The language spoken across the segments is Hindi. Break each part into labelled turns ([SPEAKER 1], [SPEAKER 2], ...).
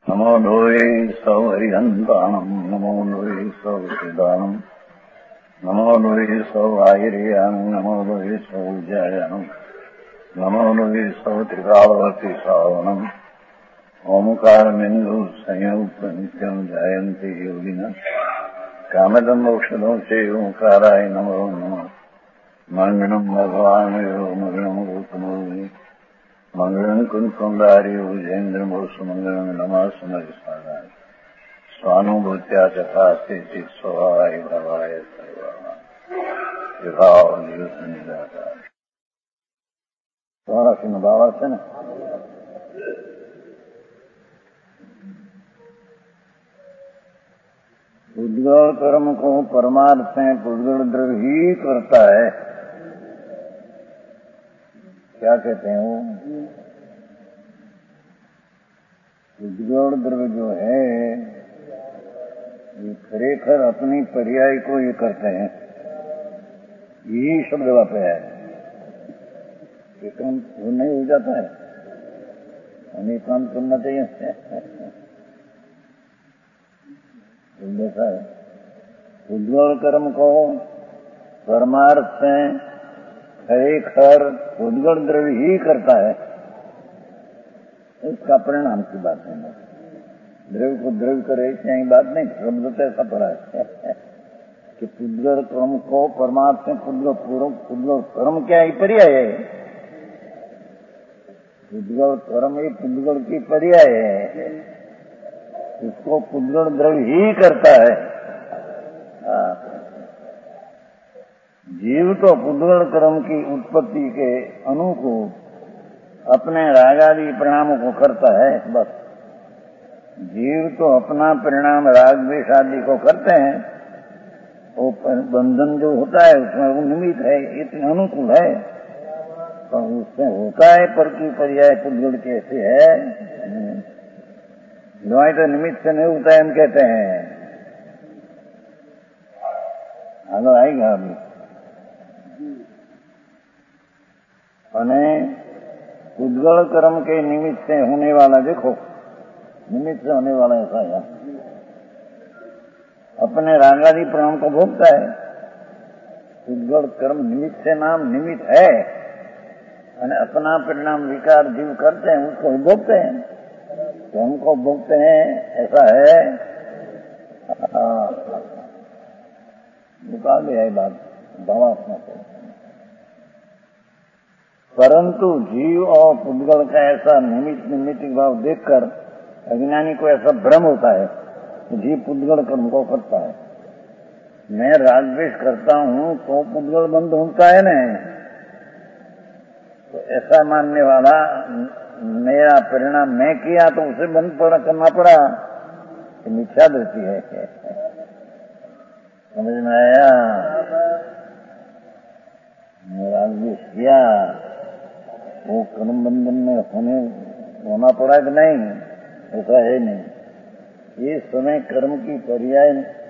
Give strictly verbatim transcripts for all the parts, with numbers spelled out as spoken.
[SPEAKER 1] नमो लोये सौहरिहन्ताणम् नमो लोये सौहृदानम् नमो लोये सौहायिर्यानम् नमो लोये सौजायानम् नमो लोये सौत्रिकावती सावनम् ओमकारमिन्दु संयुक्त नित्यम् जायन्ति योगिनः कामदम् मोक्षदम् च ओंकाराय नमो नमः मङ्गलम् भगवान् यो मङ्गलम् रूपमोहि मंगलम कुंकुंडारी उजेन्द्रमोसु मंगलम नमः समर्पयामि स्वानुभूत्या तथा स्थिति स्वभावाय भवाय सर्वः विभाव निरुद्ध तुम्हारा सिंह बाबा से न उद्गल कर्म को परमार्थ में उद्गल द्रव्य ही करता है। क्या कहते हैं वो उद्गल द्रव्य जो है ये खरेखर अपनी पर्याय को ये करते हैं। यही शब्द वहां पे है कि काम वो नहीं हो जाता है हमें काम करना चाहिए। देखा है उद्गल कर्म को परमार्थ से खरेखर उद्गल द्रव्य ही करता है। इसका परिणाम की बात है। द्रव्य को द्रव्य करे यही बात नहीं, शब्द तो ऐसा पड़ा है कि पुद्गल कर्म को परमार्थ में पुद्गल पूर्व पुद्गल कर्म क्या ही पर्याय है। पुद्गल कर्म ही पुद्गल की पर्याय है, उसको पुद्गल द्रव्य ही करता है। जीव तो पुद्गल कर्म की उत्पत्ति के अनुकूल अपने रागादि परिणामों को करता है। बस जीव तो अपना परिणाम राग द्वेष आदि को करते हैं। वो बंधन जो होता है उसमें वो निमित्त है, इतने अनुकूल है तो उससे होता है। पर की पर्याय पुद्गल कैसे है दवाई तो निमित्त से नहीं होता है हम कहते हैं। आगे आएगा अभी अने उद्गल कर्म के निमित्त से होने वाला देखो निमित्त से होने वाला ऐसा है अपने रागादि परिणाम को भोगता है। उद्गल कर्म निमित्त से नाम निमित्त है और अपना परिणाम विकार जीव करते हैं उसको भोगते हैं तो हमको भोगते हैं ऐसा है। निकाल दिया बात दवा से। परंतु जीव और पुद्गल का ऐसा निमित्त निमित्त भाव देखकर अज्ञानी को ऐसा भ्रम होता है कि जीव पुद्गल कर्म को करता है। मैं राग द्वेष करता हूँ तो पुद्गल बंद होता है न, तो ऐसा मानने वाला मेरा परिणाम मैं किया तो उसे बंद पड़ा करना पड़ा, मिथ्या दृष्टि है। समझ में आया? राग द्वेष किया वो कर्म बंधन में होने होना पड़ा कि नहीं, ऐसा है नहीं। ये समय कर्म की पर्याय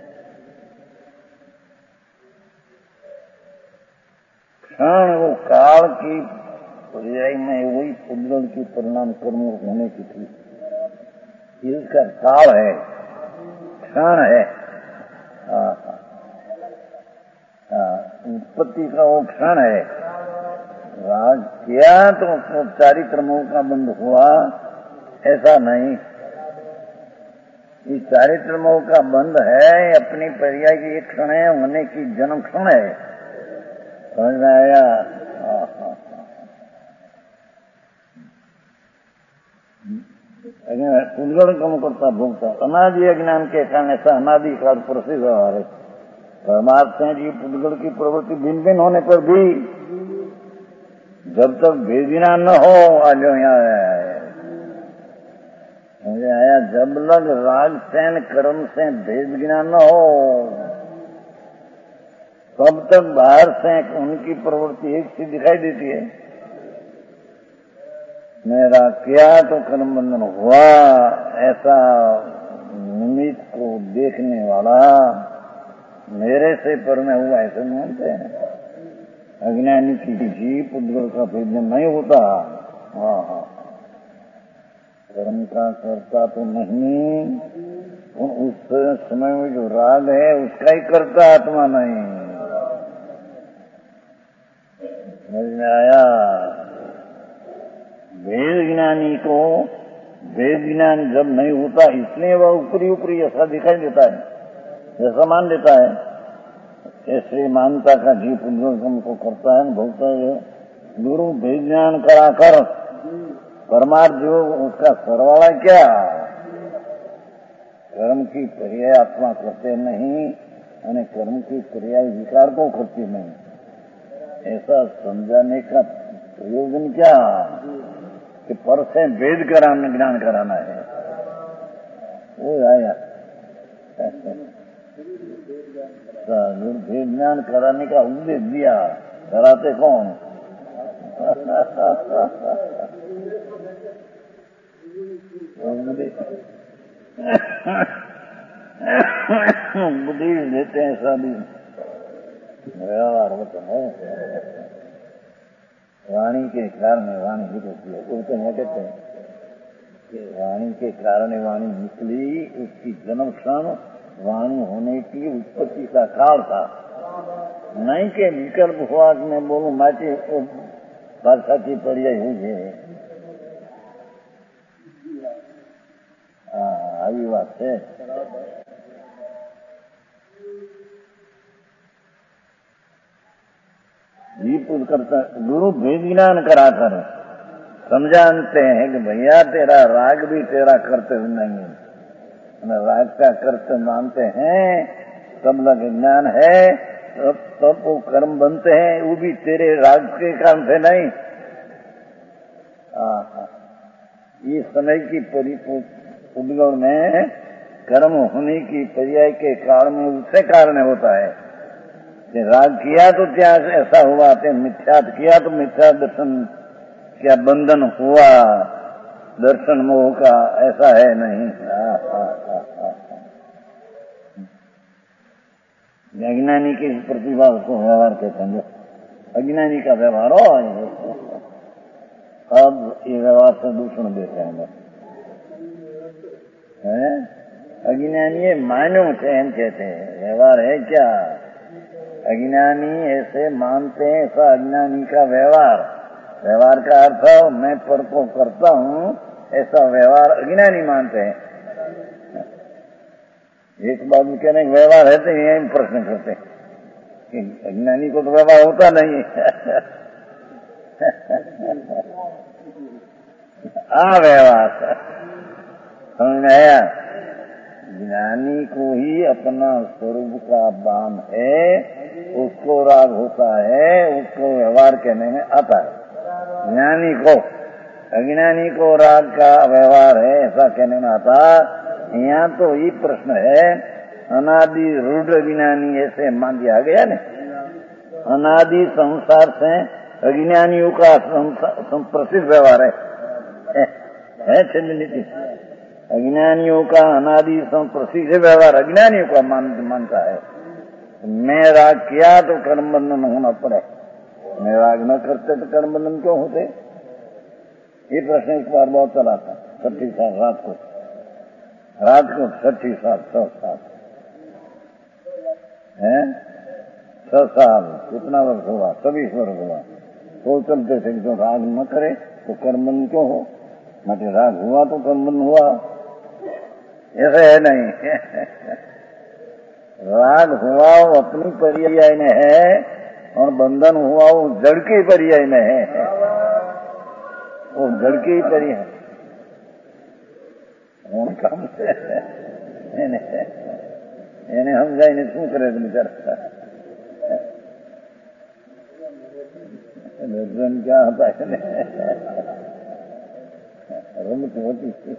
[SPEAKER 1] क्षण वो काल की पर्याय में वही पुद्गल की परिणाम कर्म होने की थी। इसका काल है, क्षण है। उत्पत्ति का वो क्षण है। राग किया तो चारित्र मोह का बंध हुआ ऐसा नहीं। इस चारित्र मोह का बंध है अपनी पर्याय की एक क्षण है होने की जन्म क्षण है। समझ में आया? पुद्गल कर्म करता भोगता अनादि अज्ञान के कारण ऐसा अनादि काल प्रसिद्ध है। परमार्थ है जी पुद्गल की प्रवृत्ति भिन्न भिन्न होने पर भी जब तक भेदना न हो आज यहाँ मुझे आया जब लग राग सैन कर्म से भेद गिना न हो तब तक बाहर से उनकी प्रवृत्ति एक सी दिखाई देती है। मेरा किया तो कर्म बंधन हुआ ऐसा निमित्त को देखने वाला मेरे से पर में हुआ ऐसे मानते हैं। अज्ञानी की जीव पुद्गल का भेदन नहीं होता। हाँ हाँ कर्म का करता तो नहीं, उस समय में जो राग है उसका ही करता आत्मा नहीं। समझ में आया? वेद ज्ञानी को वेद ज्ञान जब नहीं होता इसलिए वह ऊपरी ऊपरी ऐसा दिखाई देता है, जैसा मान लेता है, ऐसे मानता का जीव पुनर्जन्म को करता है, बोलता है गुरु वेद ज्ञान कराकर परमार्थ जो उसका सरवाला क्या, कर्म की पर्याय आत्मा करते नहीं और कर्म की पर्याय विकार को करती नहीं, ऐसा समझाने का प्रयोजन क्या कि पर से वेद कराने ज्ञान कराना है। वो आया वेद ज्ञान कराने का उपदेश दिया, कराते कौन? उपदेश देते हैं सभी, व्यवहार होता है। वाणी के कारण वाणी ही होती है, वो तो नहीं कहते कि वाणी के कारण वाणी निकली, उसकी जन्म क्षण वाणी होने की उत्पत्ति का काल था, नहीं के विकल्प हुआ कि मैं बोलूं माची भाषा की पर्याय हुई है। हाँ, आई बात है। जीपुर करता गुरु वेद ज्ञान कराकर समझाते हैं कि भैया तेरा राग भी तेरा कर्तव्य नहीं है, राग का कर्तव्य मानते हैं, सब लग ज्ञान है, तब तब वो कर्म बनते हैं, वो भी तेरे राग के काम से नहीं। इस समय की परिपूर्ण में कर्म होने की पर्याय के कारण में उससे कारण होता है कि राग किया तो क्या ऐसा हुआ, ते मिथ्यात किया तो मिथ्या दर्शन क्या बंधन हुआ, दर्शन मोह का, ऐसा है नहीं। अज्ञानी की प्रतिभा उसको व्यवहार कहते हैं, अज्ञानी का व्यवहार हो। अब ये व्यवहार से दूषण देते हैं, अज्ञानी मानो से हम कहते हैं, व्यवहार है क्या? अज्ञानी ऐसे मानते हैं, ऐसा अज्ञानी का व्यवहार, व्यवहार का अर्थ मैं पर को करता हूँ, ऐसा व्यवहार अज्ञानी मानते हैं। एक बात में कहने व्यवहार है तो यही प्रश्न करते हैं कि अज्ञानी को तो व्यवहार होता नहीं है। आ व्यवहार समझ में आया? ज्ञानी को ही अपना स्वरूप का भान है, उसको राग होता है, उसको व्यवहार कहने में आता है। ज्ञानी को, अज्ञानी को राग का व्यवहार है ऐसा कहने में आता। यहाँ तो ये प्रश्न है, अनादि रूढ़ अज्ञानी ऐसे मान दिया गया न, अनादि संसार से अज्ञानियों का प्रसिद्ध व्यवहार है, है नीति। अज्ञानियों का अनादि प्रसिद्ध व्यवहार अज्ञानियों का मान, मानता है। मैं राग किया तो कर्म बंधन होना पड़े, मैं राग न करते तो कर्म बंधन क्यों होते? ये प्रश्न इस बार बहुत चला था, छठी साल रात को, रात को छठी साल छह साल है, छह साल कितना वर्ष हुआ? छब्बीस वर्ष हुआ। तो चलते थे जो राग न करे तो कर्म बंधन क्यों हो? मतलब राग हुआ तो कर्म बंधन हुआ, ऐसे है नहीं। राग हुआ वो अपनी पर्याय में है और बंधन हुआ वो जड़ के पर्याय में है, वो जड़ के ही पर्याय काम से એને સમજાઈને શું કરે બિચારા? દર્શન ક્યાં હતા એને રમત હોતી છે।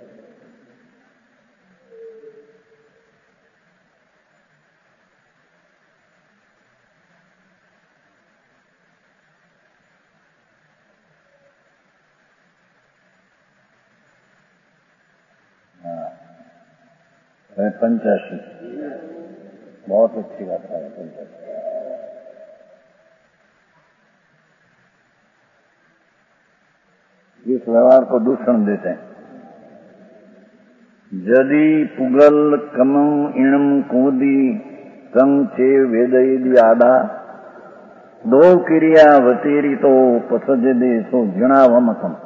[SPEAKER 1] पंचाशी बहुत अच्छी बात है। पंचाशी इस व्यवहार को दूषण देते हैं। जदि पुगल कमं इणम कूदी संग छे वेदयदि आदा दो क्रिया वतेरी तो पसज दे सो जणावमतम।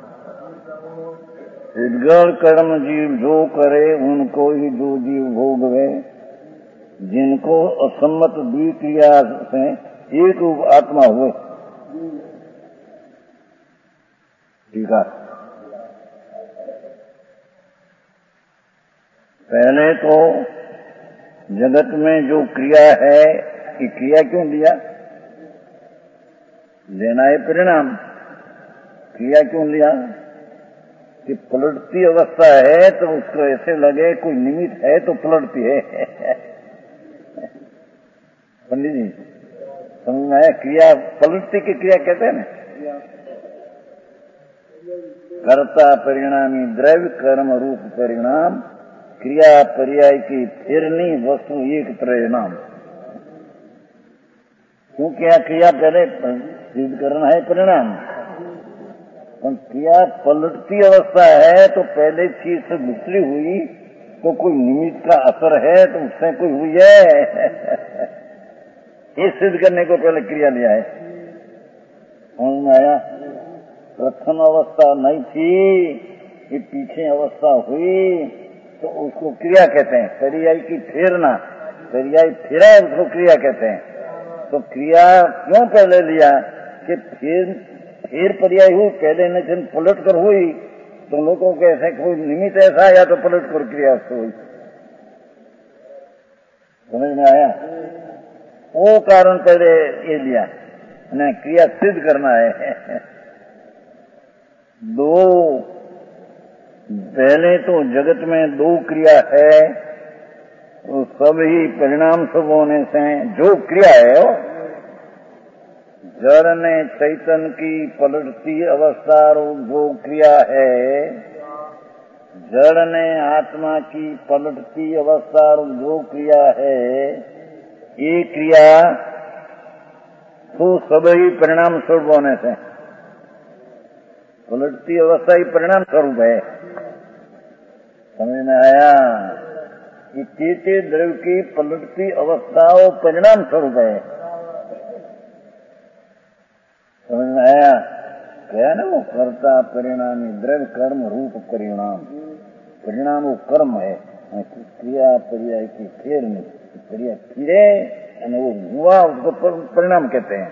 [SPEAKER 1] इदगढ़ कर्म जीव जो करे उनको ही जो जीव भोगवे, जिनको असम्मत द्विक्रिया से एक रूप आत्मा हुए। ठीक है, पहले तो जगत में जो क्रिया है, ये क्रिया क्यों लिया? लेना है परिणाम। क्रिया क्यों लिया? कि पलटती अवस्था है तो उसको ऐसे लगे कोई निमित्त है तो पलटती है। पंडित जी समझ में आया? क्रिया पलटती की क्रिया कहते हैं ना। कर्ता परिणामी द्रव्य कर्म रूप परिणाम, क्रिया पर्याय की फिरनी वस्तु एक परिणाम। क्योंकि यहाँ क्रिया पहले सिद्ध करना है परिणाम, क्रिया पलटती अवस्था है तो पहले चीज से दूसरी हुई तो कोई निमित्त का असर है तो उससे कोई हुई है। ये सिद्ध करने को पहले क्रिया लिया है। समझ में आया? प्रथम अवस्था नहीं थी, ये पीछे अवस्था हुई तो उसको क्रिया कहते हैं। पर्याय की फेरना, पर्याय फिरा उसको क्रिया कहते हैं। तो क्रिया क्यों पहले लिया कि फिर फिर पर्याय हुई, पहले न जन पलट कर हुई तो लोगों के ऐसे कोई निमित्त ऐसा या तो पलट कर क्रिया हुई। समझ में आया? वो कारण पहले ये लिया ना, क्रिया सिद्ध करना है। दो पहले तो जगत में दो क्रिया है तो सब ही परिणाम सब होने से जो क्रिया है जड़ ने चैतन्य की पलटती अवस्था जो क्रिया है, जड़ ने आत्मा की पलटती अवस्था जो क्रिया है, ये क्रिया तो सब ही परिणाम स्वरूप होने से, पलटती अवस्था ही परिणाम स्वरूप है। समझ में आया? कि चेते द्रव्य की पलटती अवस्था वो परिणाम स्वरूप है। समझ में आया? क्या ना वो कर्ता परिणामी द्रव्य कर्म रूप परिणाम, परिणाम वो कर्म है। क्रिया पर्याय की फेर में क्रिया फिरे और वो हुआ उसको परिणाम कहते हैं।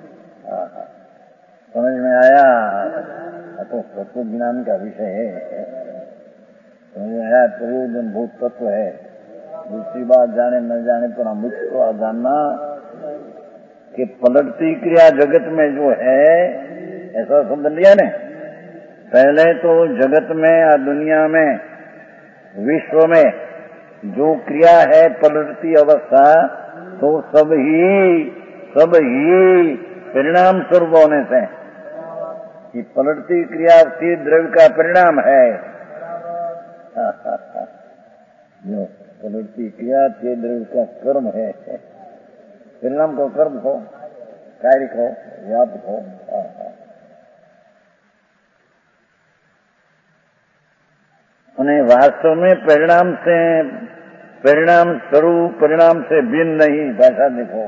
[SPEAKER 1] समझ में आया? तो तत्व ज्ञान का विषय है। समझ में आया? प्रयोजन भूत तत्व है। दूसरी बात जाने न जाने पर हम मुझको जानना कि पलटती क्रिया जगत में जो है, ऐसा समझ लिया ने। पहले तो जगत में या दुनिया में विश्व में जो क्रिया है पलटती अवस्था तो सब ही सब ही परिणाम स्वरूप होने से, ये पलटती क्रिया की द्रव्य का परिणाम है। जो पलटती क्रिया के द्रव्य का कर्म है, परिणाम को कर्म को कार्य को व्यापक हो। उन्हें वास्तव में परिणाम से परिणाम स्वरूप परिणाम से भिन्न नहीं। भाषा देखो,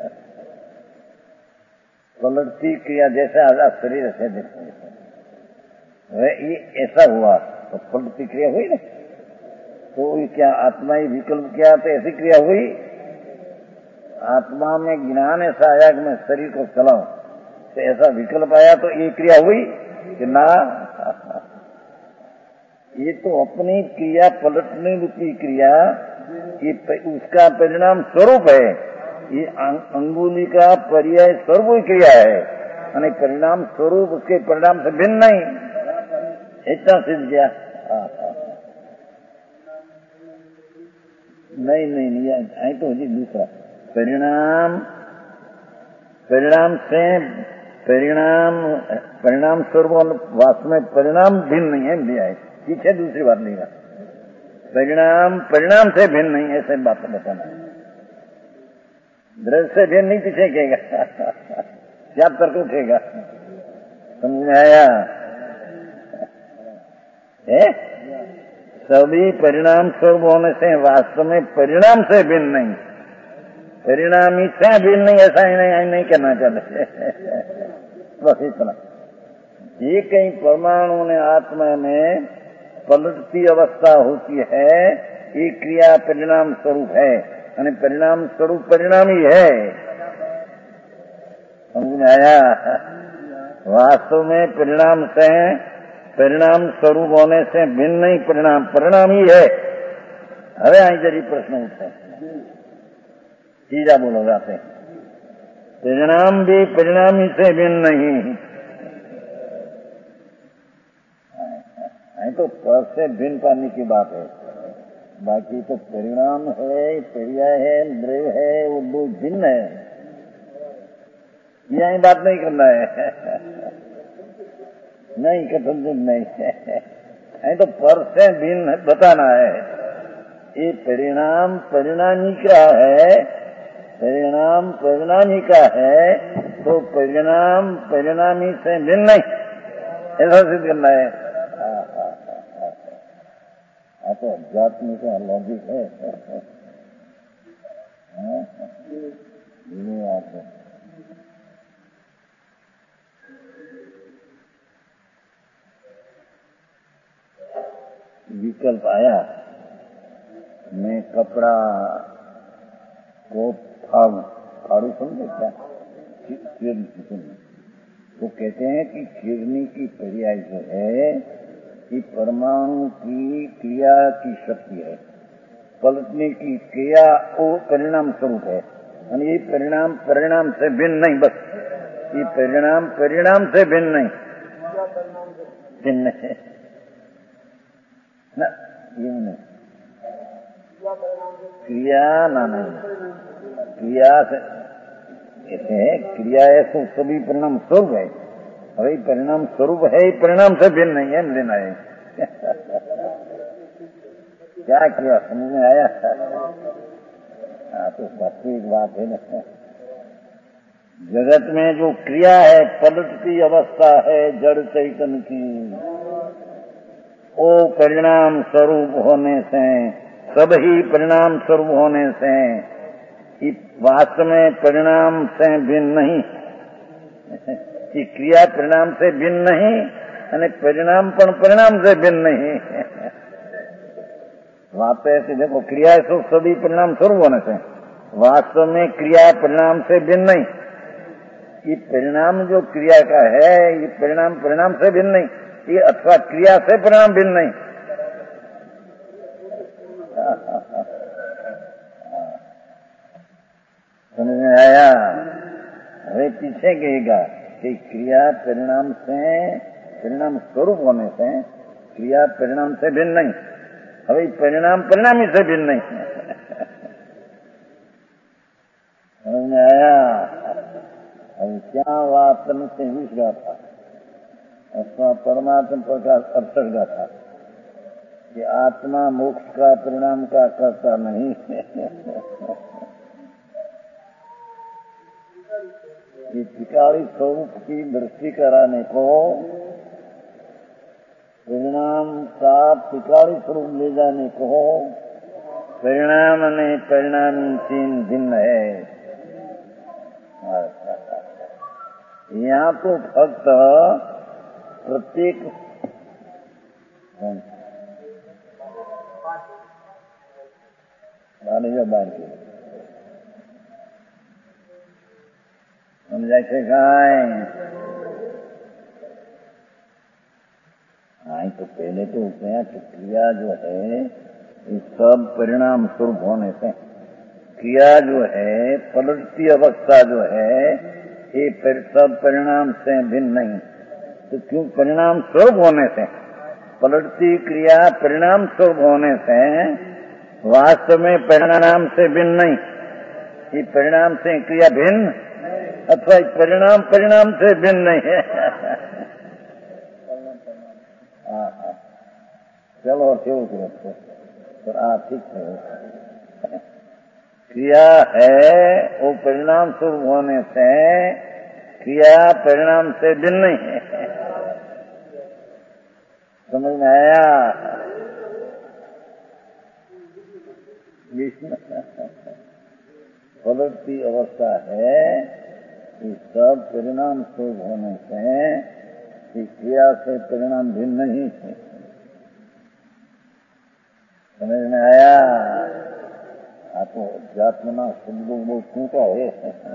[SPEAKER 1] पलटती क्रिया जैसे आजाद शरीर से देखो, ये ऐसा हुआ तो पलटती क्रिया हुई ना, तो क्या आत्मा ही विकल्प किया तो ऐसी क्रिया हुई? आत्मा में ज्ञान ऐसा आया कि मैं शरीर को चलाऊं तो ऐसा विकल्प आया तो ये क्रिया हुई कि ना? ये तो अपनी क्रिया पलटने रूपी क्रिया, ये उसका परिणाम स्वरूप है। ये अंगुली का पर्याय स्वरूप क्रिया है, यानी परिणाम स्वरूप उसके परिणाम से भिन्न नहीं। इतना सिद्ध किया? नहीं नहीं नहीं, आई तो जी दूसरा परिणाम, परिणाम से परिणाम परिणाम स्वरूप वास्तव में परिणाम भिन्न नहीं है, दिया है पीछे दूसरी बात नहीं है। परिणाम परिणाम से भिन्न नहीं, ऐसे बात बताना। द्रव्य से भिन्न नहीं पीछे कहेगा, क्या तर्क उठेगा? समझ में आया? है सभी परिणाम स्वरूप होने से वास्तव में परिणाम से भिन्न नहीं, परिणामी से भिन्न नहीं, ऐसा ही नहीं, नहीं कहना चाहते। बस इतना। ये कहीं परमाणु ने आत्मा में पलटती अवस्था होती है, ये क्रिया परिणाम स्वरूप है, यानी परिणाम स्वरूप परिणाम ही है। समझ में आया? वास्तव में परिणाम से परिणाम स्वरूप होने से भिन्न नहीं, परिणाम परिणाम ही है। હવે અહીં जरी प्रश्न उठते सीधा बोलो जाते, परिणाम भी परिणामी से भिन्न नहीं। तो पर से भिन्न पाने की बात है, बाकी तो परिणाम है, क्रिया है, द्रव्य है, वो दो भिन्न है। यही बात नहीं करना है, नहीं कथन भिन्न नहीं है, तो पर से भिन्न बताना है। ये परिणाम परिणामी का है, परिणाम परिणामी का है, तो परिणाम परिणामी से भिन्न नहीं, ऐसा सिद्ध करना है। तो अध्यात्म का लॉजिक है। ये आप विकल्प आया, मैं कपड़ा को फाड़ू, फाड़ू समझे क्या? वो कहते हैं कि खीरनी की पर्याय जो है कि परमाणु की क्रिया की शक्ति है, पलटने की क्रिया वो परिणाम स्वरूप है, यानी ये परिणाम परिणाम से भिन्न नहीं, बस ये परिणाम परिणाम से भिन्न नहीं, भिन्न है ना, ये नहीं क्रिया ना नहीं, क्रिया से कहते हैं क्रिया ऐसे सभी परिणाम स्वरूप है, अरे परिणाम स्वरूप है, परिणाम से भिन्न नहीं है, लेना है। क्या किया समझ में आया? हाँ तो वास्तविक बात है ना, जगत में जो क्रिया है, पलटती अवस्था है जड़ चैतन्य की, वो परिणाम स्वरूप होने से, सभी परिणाम स्वरूप होने से वास्तव में परिणाम से भिन्न नहीं, कि क्रिया परिणाम से भिन्न नहीं, यानी परिणाम पण परिणाम से भिन्न नहीं। बात तो ऐसी देखो, क्रिया स्वरूप सभी परिणाम स्वरूप होने से वास्तव में क्रिया परिणाम से भिन्न नहीं, ये परिणाम जो क्रिया का है, ये परिणाम परिणाम से भिन्न नहीं, ये अथवा क्रिया से परिणाम भिन्न नहीं। समझ में आया? अरे पीछे कहेगा कि क्रिया परिणाम से, परिणाम स्वरूप होने से क्रिया परिणाम से भिन्न नहीं, अभी परिणाम परिणामी से भिन्न नहीं। समझ में आया? अब क्या वातन से विश्वा था अथवा परमात्मा प्रकाश अर्थक था कि आत्मा मोक्ष का परिणाम का करता नहीं। ये त्रिकाली स्वरूप की दृष्टि कराने को परिणाम का त्रिकाली स्वरूप ले जाने को परिणाम ने परिणाम तीन भिन्न है। यहाँ तो फक्त प्रत्येक बार के हम जैसे खाएं हाँ, तो पहले तो उसमें क्रिया जो है इस सब परिणाम स्वरूप होने से, क्रिया जो है पलटती अवस्था जो है ये सब परिणाम से भिन्न नहीं, तो क्यों परिणाम स्वरूप होने से, पलटती क्रिया परिणाम स्वरूप होने से वास्तव में परिणाम से भिन्न नहीं, ये परिणाम से क्रिया भिन्न अथवा परिणाम परिणाम से भिन्न नहीं है। चलो ठीक है, तो आप ठीक है, क्रिया है वो परिणाम स्वरूप होने से क्रिया परिणाम से भिन्न नहीं है। समझ में आया? पलटती अवस्था है कि सब परिणाम शुभ होने से कि क्रिया से परिणाम भिन्न नहीं है। समझ में आया? आपको जातमना शब्दों वो टूटा है।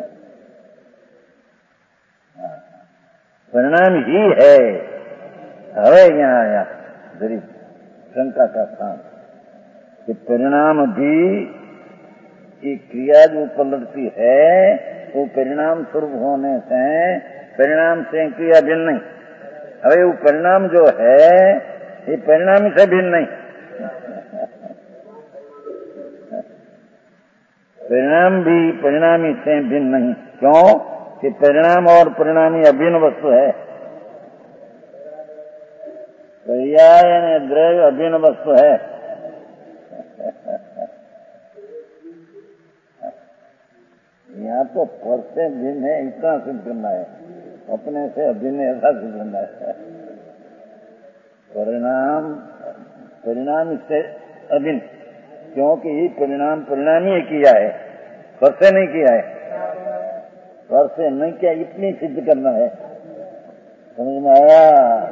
[SPEAKER 1] परिणाम ही है। हवे यहाँ आया जरी शंका का स्थान कि परिणाम भी की क्रिया जो पलटती है वो परिणाम स्वरूप होने से परिणाम से क्रिया भिन्न नहीं। अरे वो परिणाम जो है ये परिणाम से भिन्न नहीं। परिणाम भी परिणामी से भिन्न नहीं। क्यों कि परिणाम और परिणामी अभिन्न वस्तु है। पर्याय यानी द्रव्य अभिन्न वस्तु है। यहाँ तो पर से भिन्न है इतना सिद्ध करना है, अपने से अभिन्न ऐसा सिद्ध करना है। परिणाम परिणाम से अभिन्न, क्योंकि ये परिणाम परिणामी किया है, पर से नहीं किया है। पर से नहीं किया इतनी सिद्ध करना है। समझ में आया?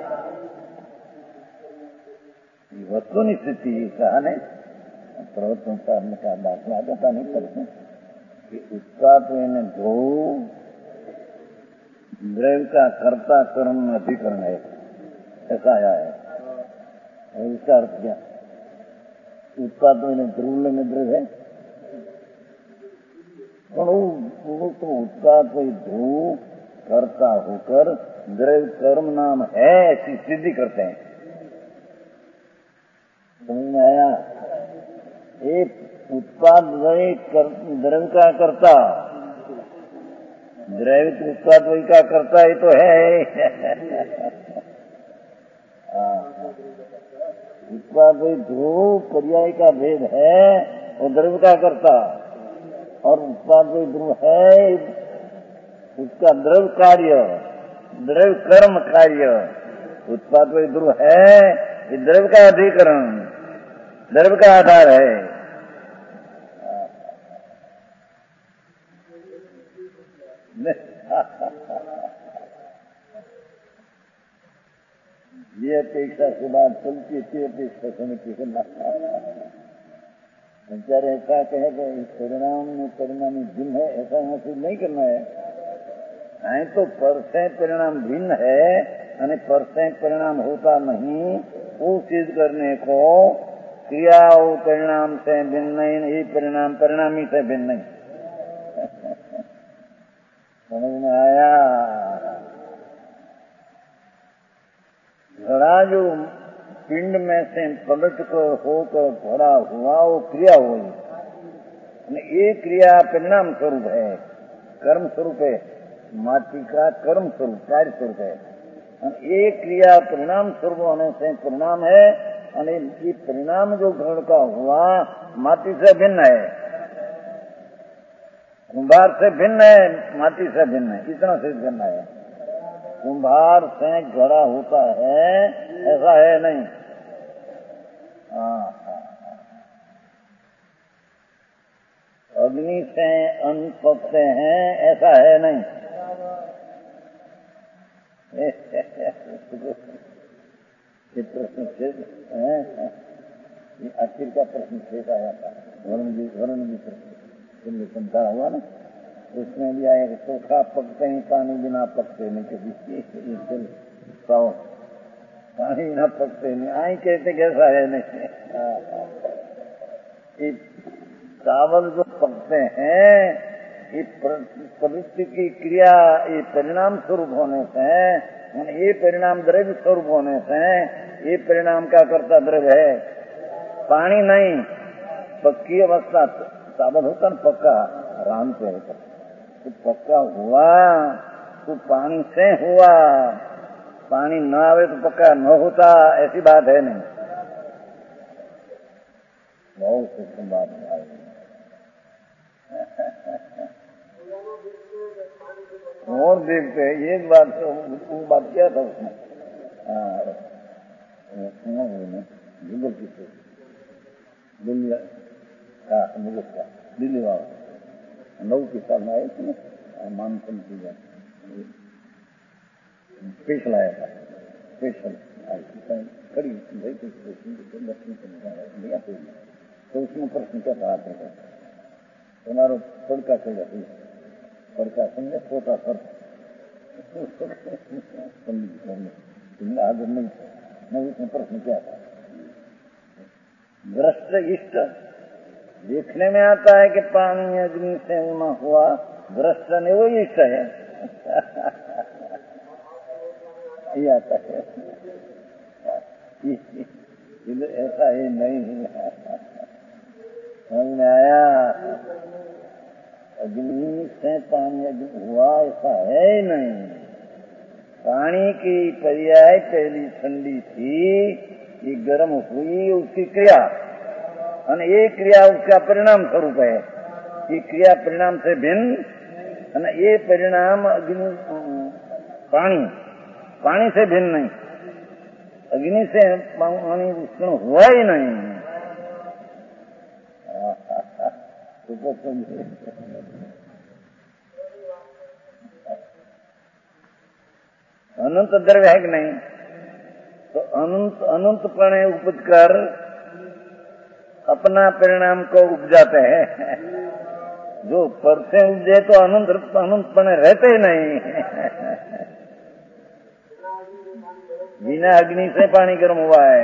[SPEAKER 1] वस्तु निश्चिति कहा नहीं, प्रवर्तन करने का दाखला पता नहीं करते कि उत्पाद में दो द्रव्य का कर्ता कर्म में अधिकरण है, ऐसा आया है। और इसका अर्थ क्या? उत्पाद में ध्रुव में द्रव्य है, तो उत्पाद ध्रुव कर्ता होकर द्रव्य कर्म नाम है ऐसी सिद्धि करते हैं। समझ में आया? एक उत्पाद द्रव्य का कर्ता, द्रव्य उत्पाद वही का कर्ता ही तो है। उत्पाद वही ध्रुव पर्याय का भेद है और द्रव्य का कर्ता, और उत्पाद वही ध्रुव है उसका द्रव्य कार्य, द्रव्य कर्म कार्य। उत्पाद वही ध्रुव है, ये द्रव्य का अधिकरण, द्रव्य का आधार है। ये अपेक्षा से बात चलती थी, अपेक्षा समिति करना संचार ऐसा कहे कि इस परिणाम में परिणामी भिन्न है, ऐसा महसूस नहीं करना है। नहीं तो पर से परिणाम भिन्न है यानी पर से परिणाम होता नहीं, वो सिद्ध करने को क्रिया और परिणाम से भिन्न नहीं, ये परिणाम परिणामी से भिन्न नहीं। समझ में आया? घड़ा जो पिंड में से पलट कर होकर घड़ा हुआ वो क्रिया हुई, ये क्रिया परिणाम स्वरूप है, कर्म स्वरूप है। माटी का कर्म स्वरूप कार्य स्वरूप है। एक क्रिया परिणाम स्वरूप होने से परिणाम है, यानी ये परिणाम जो घड़ का हुआ माटी से भिन्न है, कुंभार से भिन्न है, माटी से भिन्न है, इतना सिद्ध करना है। कुंभार से घड़ा होता है ऐसा है नहीं। अग्नि से अन्न पकते हैं ऐसा है नहीं। ये प्रश्न छेद है, ये आखिर का प्रश्न छेद आया था, वरुण जी वरुण जी प्रश्न संता हुआ ना, उसमें भी आया कि सूखा पकते ही पानी बिना पकते नहीं, कभी सौ पानी बिना पकते नहीं, आई कहते कैसा है नहीं। चावल जो पकते हैं ये प्रवृत्ति की क्रिया, ये परिणाम स्वरूप होने से, ये परिणाम द्रव्य स्वरूप होने से ये परिणाम क्या करता द्रव्य है, पानी नहीं। पक्की अवस्था चावल होता न पक्का आराम से होता, तो पक्का हुआ तो पानी से हुआ, पानी न आवे तो पक्का न होता, ऐसी बात है नहीं। बहुत सूक्ष्म बात है। और देखते हैं एक बात, वो बात क्या था उसमें, गूगल की दुनिया હા મુગસ કા દિલ્હી વાળો નવ કે સાલમાં આવ્યો છે ને માનસન પૂજા સ્પેશલ આવ્યા હતા स्पेशल खड़ी गई थी दर्शन करने तो उसमें प्रश्न कर रहा था तुम्हारो पड़का चल जाती पड़का समझे छोटा सर तुमने आदर नहीं मैं उसमें प्रश्न क्या था दृष्ट इष्ट देखने में आता है कि पानी अग्नि से उमा हुआ दृष्ट ने वो इष्ट है ये आता है ऐसा ही नहीं समझ में आया अग्नि से पानी अग्नि हुआ ऐसा है ही नहीं पानी की पर्याय पहली ठंडी थी ये गर्म हुई उसकी क्रिया और ये क्रिया उसका परिणाम स्वरूप है ये क्रिया परिणाम से भिन्न ये परिणाम अग्नि पानी पानी से भिन्न नहीं अग्नि से पानी उष्ण हुआ ही नहीं अनंत द्रव्य है कि नहीं तो अनंत अनंतपणे उपज कर अपना परिणाम को उपजाते हैं जो पर से उपजे तो अनंत अनंतपणे रहते ही नहीं बिना अग्नि से पानी गर्म हुआ है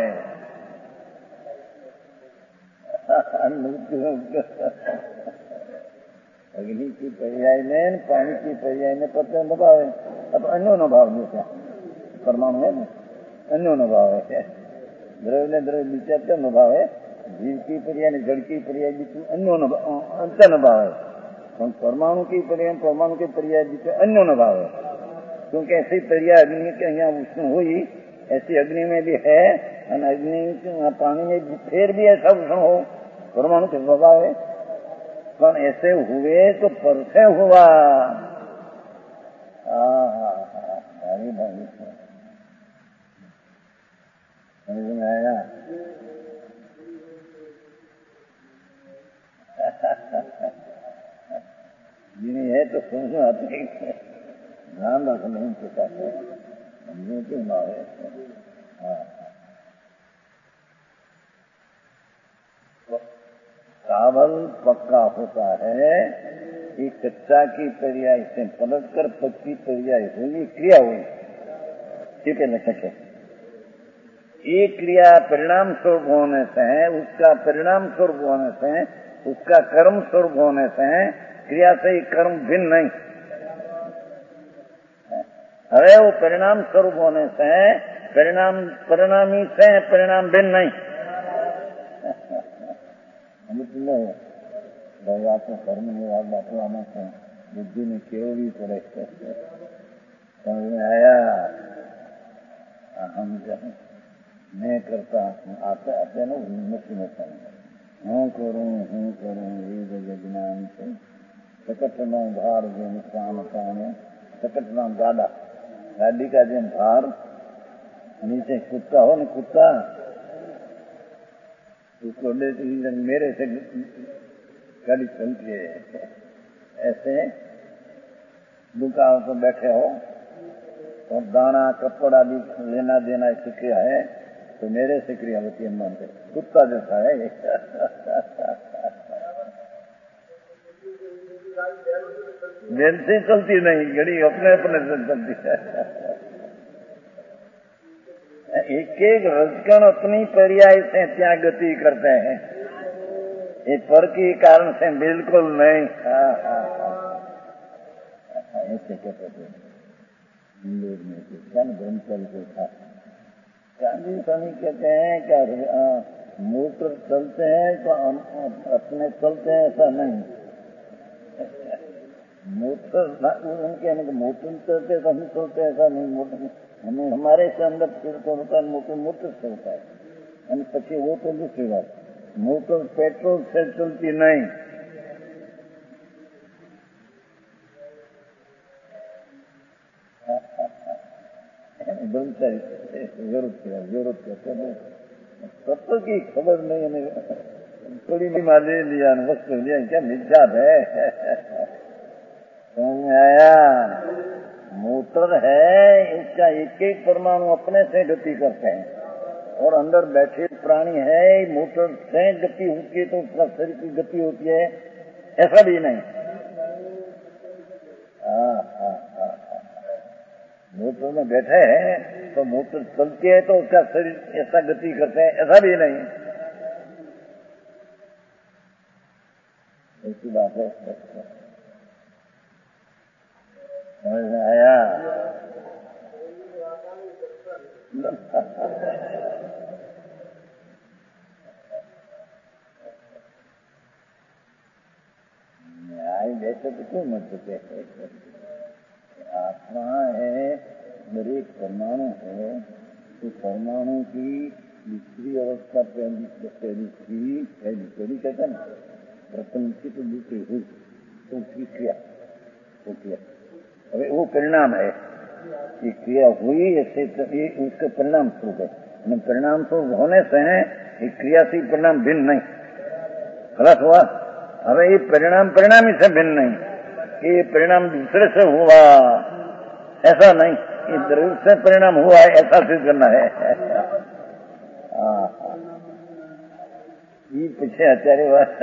[SPEAKER 1] अग्नि की पर्याय में पानी की पर्याय में पत्ते न भाव है अब अन्यो न भाव जैसे परमाणु है अन्यो न भाव है द्रव्य ने द्रव्य बीच अत्य न भाव है जीव की पर्याय ने जड़ की पर्याय बीच अन्यो न अंत्य न भाव है परमाणु की पर्याय परमाणु के पर्याय बीच अन्यो न भाव है क्योंकि ऐसी पर्याय अग्नि के यहाँ उष्ण हुई ऐसी अग्नि में भी है और अग्नि पानी में भी फिर भी ऐसा उष्ण हो परमाणु के स्वभाव है पर ऐसे हुए तो पर से हुआ भारी भारी समझ में आया जिन्हें है तो समझ में आते ही ध्यान रख नहीं चुका है क्यों ना है हाँ चावल पक्का होता है कि कच्चा की पर्याय से पलट कर पक्की पर्याय हुई क्रिया हुई ठीक है लक्षक है ये क्रिया परिणाम स्वरूप होने से उसका परिणाम स्वरूप होने से उसका कर्म स्वरूप होने से क्रिया से ही कर्म भिन्न नहीं अरे वो परिणाम स्वरूप होने से परिणाम परिणामी से परिणाम भिन्न नहीं बातों कर्म में बातों आना से बुद्धि में केवली पड़े समझ में आया हम जब मैं करता आते आते ना मुख्य में हूँ करूँ हूँ करूँ ये ज्ञान से सकट न भार जो काम काने सकट न गाड़ा गाड़ी का जो भार नीचे कुत्ता हो न कुत्ता उसको मेरे से गाड़ी चलती है ऐसे दुकान पर बैठे हो और दाना कपड़ा भी लेना देना ऐसी क्रिया है तो मेरे से क्रिया होती है मन से कुत्ता जैसा है दिन से चलती नहीं घड़ी अपने अपने से चलती है एक एक रजकण अपनी पर्याय से त्या गति करते हैं ये पर के कारण से बिल्कुल नहीं हाँ हाँ हाँ ऐसे कहते थे इंदौर में जन ब्रह्मचल को था गांधी स्वामी कहते हैं क्या मोटर चलते हैं तो अपने चलते हैं ऐसा नहीं मोटर उनके मोटर चलते तो हम चलते ऐसा नहीं मोटर हमें हमारे से अंदर चलता होता है मोटर मोटर चलता है पीछे वो तो दूसरी बात मोटर पेट्रोल से चलती नहीं जरूरत जरूरत तत्व की खबर नहीं थोड़ी मार ले लिया, वस्तु लिया, क्या मिजाज है। समझ में आया? मूत्र है, इसका एक एक परमाणु अपने से गति करते हैं, और अंदर बैठे प्राणी है, मूत्र से गति होती है तो उसका शरीर की गति होती है, ऐसा भी नहीं। हाँ हाँ हाँ, मूत्र में बैठे हैं तो मूत्र चलती है तो उसका शरीर ऐसा गति करते हैं, ऐसा भी नहीं। ऐसी बात है। समझ में आया? न्याय जैसे तो क्यों मत सके? आत्मा है, मेरे परमाणु है, तो परमाणु की दूसरी अवस्था पहली पहली थी, पहली पहली कहते ना, प्रथम की तो दूसरी हुई, तो उसकी क्रिया वो किया। अभी वो परिणाम है, ये क्रिया हुई, ऐसे ये उसके परिणाम स्वरूप है। परिणाम स्वरूप होने से ये क्रिया से परिणाम भिन्न नहीं, गलत हुआ। अरे ये परिणाम परिणाम ही से भिन्न नहीं, ये परिणाम दूसरे से हुआ ऐसा नहीं, ये द्रव्य से परिणाम हुआ है ऐसा सिद्ध करना है। ये पीछे आचार्य बात,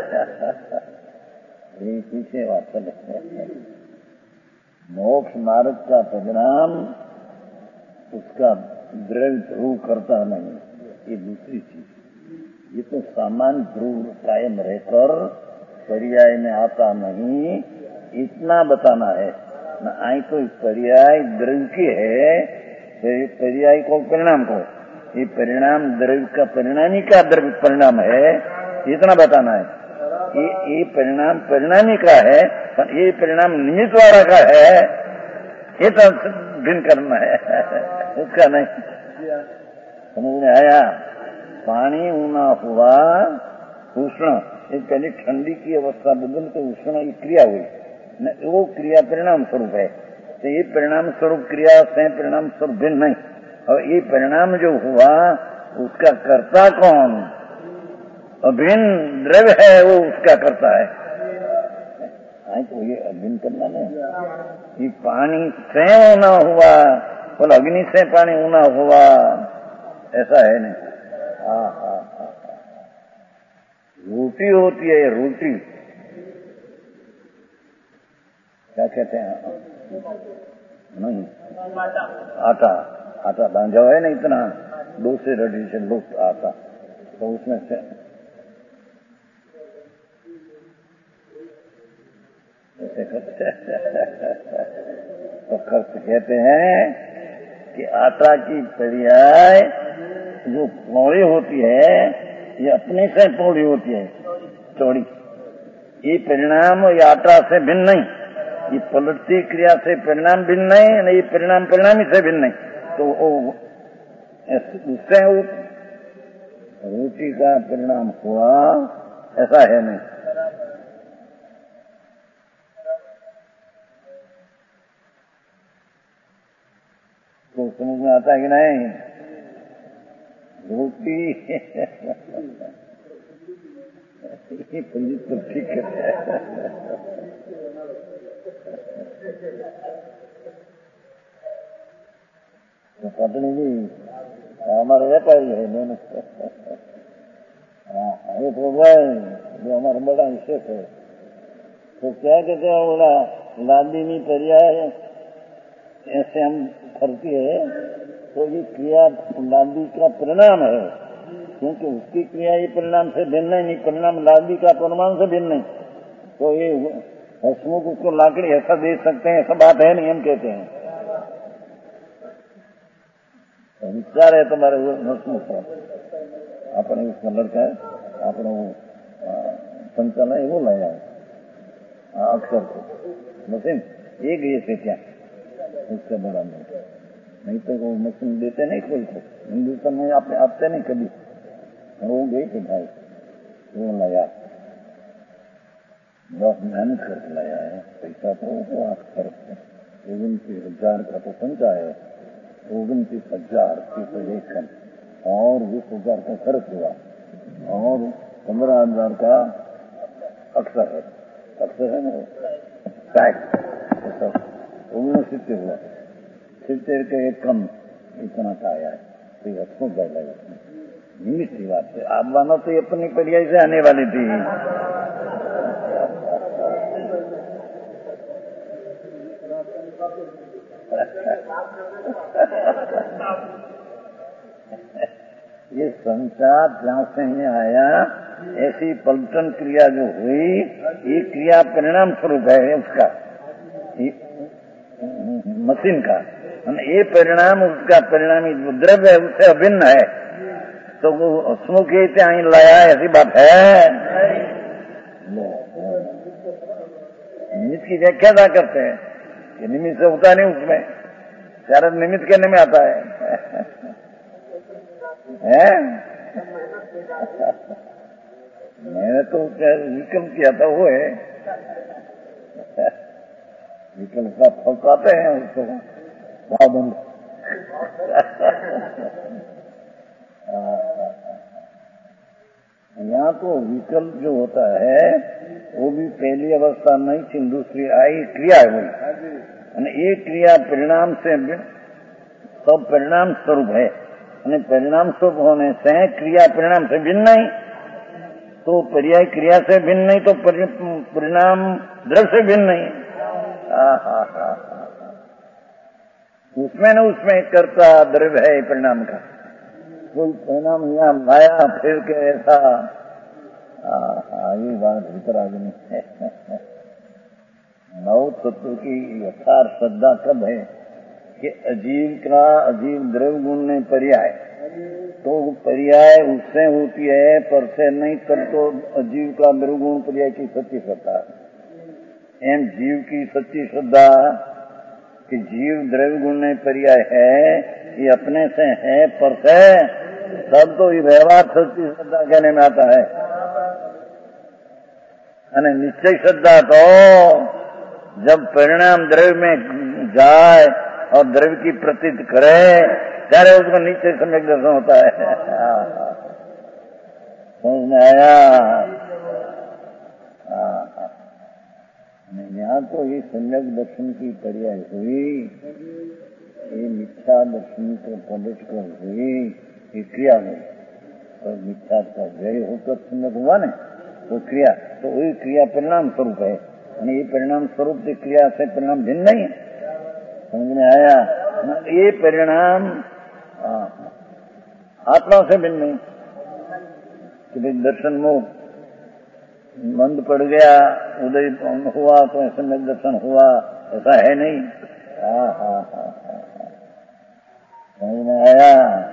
[SPEAKER 1] ये पीछे बात है। मोक्ष मार्ग का परिणाम उसका द्रव्य ध्रुव करता नहीं, ये दूसरी चीज। ये तो सामान्य ध्रुव कायम रहकर पर्याय में आता नहीं, इतना बताना है न। आई तो पर्याय द्रव्य की है, पर्याय को परिणाम को, ये परिणाम द्रव्य का परिणामी का द्रव्य परिणाम है, इतना बताना है। ये ये परिणाम परिणामी का है, ये परिणाम निमित्त वाला का है, ये तो भिन्न करना है, उसका नहीं। समझ में आया? पानी ऊना हुआ उष्ण, एक पहले ठंडी की अवस्था बदल तो उष्ण की क्रिया हुई न, वो क्रिया परिणाम स्वरूप है। तो ये परिणाम स्वरूप क्रिया से परिणाम स्वरूप भिन्न नहीं। और ये परिणाम जो हुआ उसका कर्ता कौन? अभिन्न द्रव्य है, वो उसका करता है। तो ये अभिन्न करना नहीं। ये पानी से ऊना हुआ, बोल अग्नि से पानी ऊना हुआ, ऐसा है नहीं। हाँ हाँ हाँ, रोटी होती है, रोटी क्या कहते हैं? नहीं, आटा, आटा बांधा है ना, इतना दो से रडी से लुप्त आता, तो उसमें से तो खर्च कहते हैं कि आटा की पर्याय जो पौड़ी होती है, ये अपने से पौड़ी होती है, चौड़ी। ये परिणाम ये आटा से भिन्न नहीं, ये पलटती क्रिया से परिणाम भिन्न नहीं, ये परिणाम परिणामी से भिन्न नहीं। तो उससे रोटी का परिणाम हुआ, ऐसा है नहीं। तो समझ में आता है कि नहीं? रोटी पंडित तो ठीक है। तो पत्नी जी हमारे व्यापारी है, मैंने हाँ ये तो भाई जो हमारा बड़ा विशेष है। तो क्या कहते हैं, बोला लादिनी पर्याय ऐसे हम करती है, तो ये क्रिया लादी का परिणाम है, क्योंकि उसकी क्रिया ये परिणाम से भिन्न नहीं, परिणाम लादी का परिणाम से भिन्न नहीं। तो ये हसमुख उसको लाकड़ी ऐसा दे सकते हैं, ऐसा बात है नहीं, हम कहते हैं विचार है तुम्हारे हसमुख है, अपने उसका लड़का है, अपने वो संचालन है, वो लाया अक्सर को मशीन एक ये से क्या उसका बड़ा नहीं, नहीं तो वो मशीन देते नहीं कोई को, हिंदुस्तान में आप आते नहीं कभी, वो गई थी भाई, वो लाया, बहुत मेहनत करके लाया है, पैसा तो आप खर्च उनतीस हजार का तो संचा है, उनतीस हजार की पोजीशन और बीस हजार का खर्च हुआ, और पंद्रह हजार का अक्सर है, अक्सर है ना टैक्स उन्नीस सित्तेर हुआ, सित्तेर के एक कम इतना का आया है, तो अच्छों पहले निमित की बात है। आप मानो तो अपनी पर्याय से आने वाली थी। ये संसार जहाँ से ही आया, ऐसी पलटन क्रिया जो हुई, ये क्रिया परिणाम स्वरूप है उसका, मशीन का। ये परिणाम उसका परिणामी जो द्रव्य है उससे अभिन्न है, तो वो उसमुख ही लाया, ऐसी बात है। निमित्त की व्याख्या क्या करते हैं कि निमित्त से होता नहीं, उसमें कारण निमित्त कहने में आता है, है? मैंने तो विकल्प किया था, वो है विकल्प का फल पाते हैं उसको भावबंद। यहाँ तो विकल्प जो होता है वो भी पहली अवस्था नहीं थी, दूसरी आई क्रिया है वही। एक क्रिया परिणाम से सब परिणाम स्वरूप है, परिणाम स्वरूप होने से क्रिया परिणाम से भिन्न नहीं, तो पर्याय क्रिया से भिन्न नहीं, तो परिणाम द्रव्य से भिन्न नहीं। उसमें न उसमें करता द्रव्य है परिणाम का, कोई परिणाम यहाँ लाया फिर के ऐसा, ये बात भीतर आ गई है। नव तत्व की यथार्थ श्रद्धा कब है कि अजीव का अजीव द्रव्य गुण ने पर्याय, तो पर्याय उससे होती है पर से नहीं, तब तो अजीव का द्रव्य गुण पर्याय की सच्ची श्रद्धा। एम जीव की सच्ची श्रद्धा कि जीव द्रव्य गुण ने पर्याय है, ये अपने से है पर से, तब तो ये व्यवहार सच्ची श्रद्धा कहने में आता है। अने निश्चय श्रद्धा तो जब परिणाम द्रव्य में जाए और द्रव्य की प्रतीत करे, ત્યારે उसको निश्चय सम्यक दर्शन होता है। समझ में आया? यहाँ तो ये सम्यक दर्शन की पर्याय हुई, ये मिथ्या दर्शन को पलट कर हुई, ये क्रिया हुई, और मिथ्या का जय होकर सम्यक हुआ न, तो क्रिया, तो वही क्रिया परिणाम स्वरूप है। ये परिणाम स्वरूप से क्रिया से परिणाम भिन्न नहीं है। समझ में आया? ये परिणाम आत्मा से भिन्न नहीं कि भाई दर्शन मोह मंद पड़ गया, उदय हुआ तो सम्यक दर्शन हुआ, ऐसा है नहीं। हाँ हाँ हाँ हाँ समझ में आया?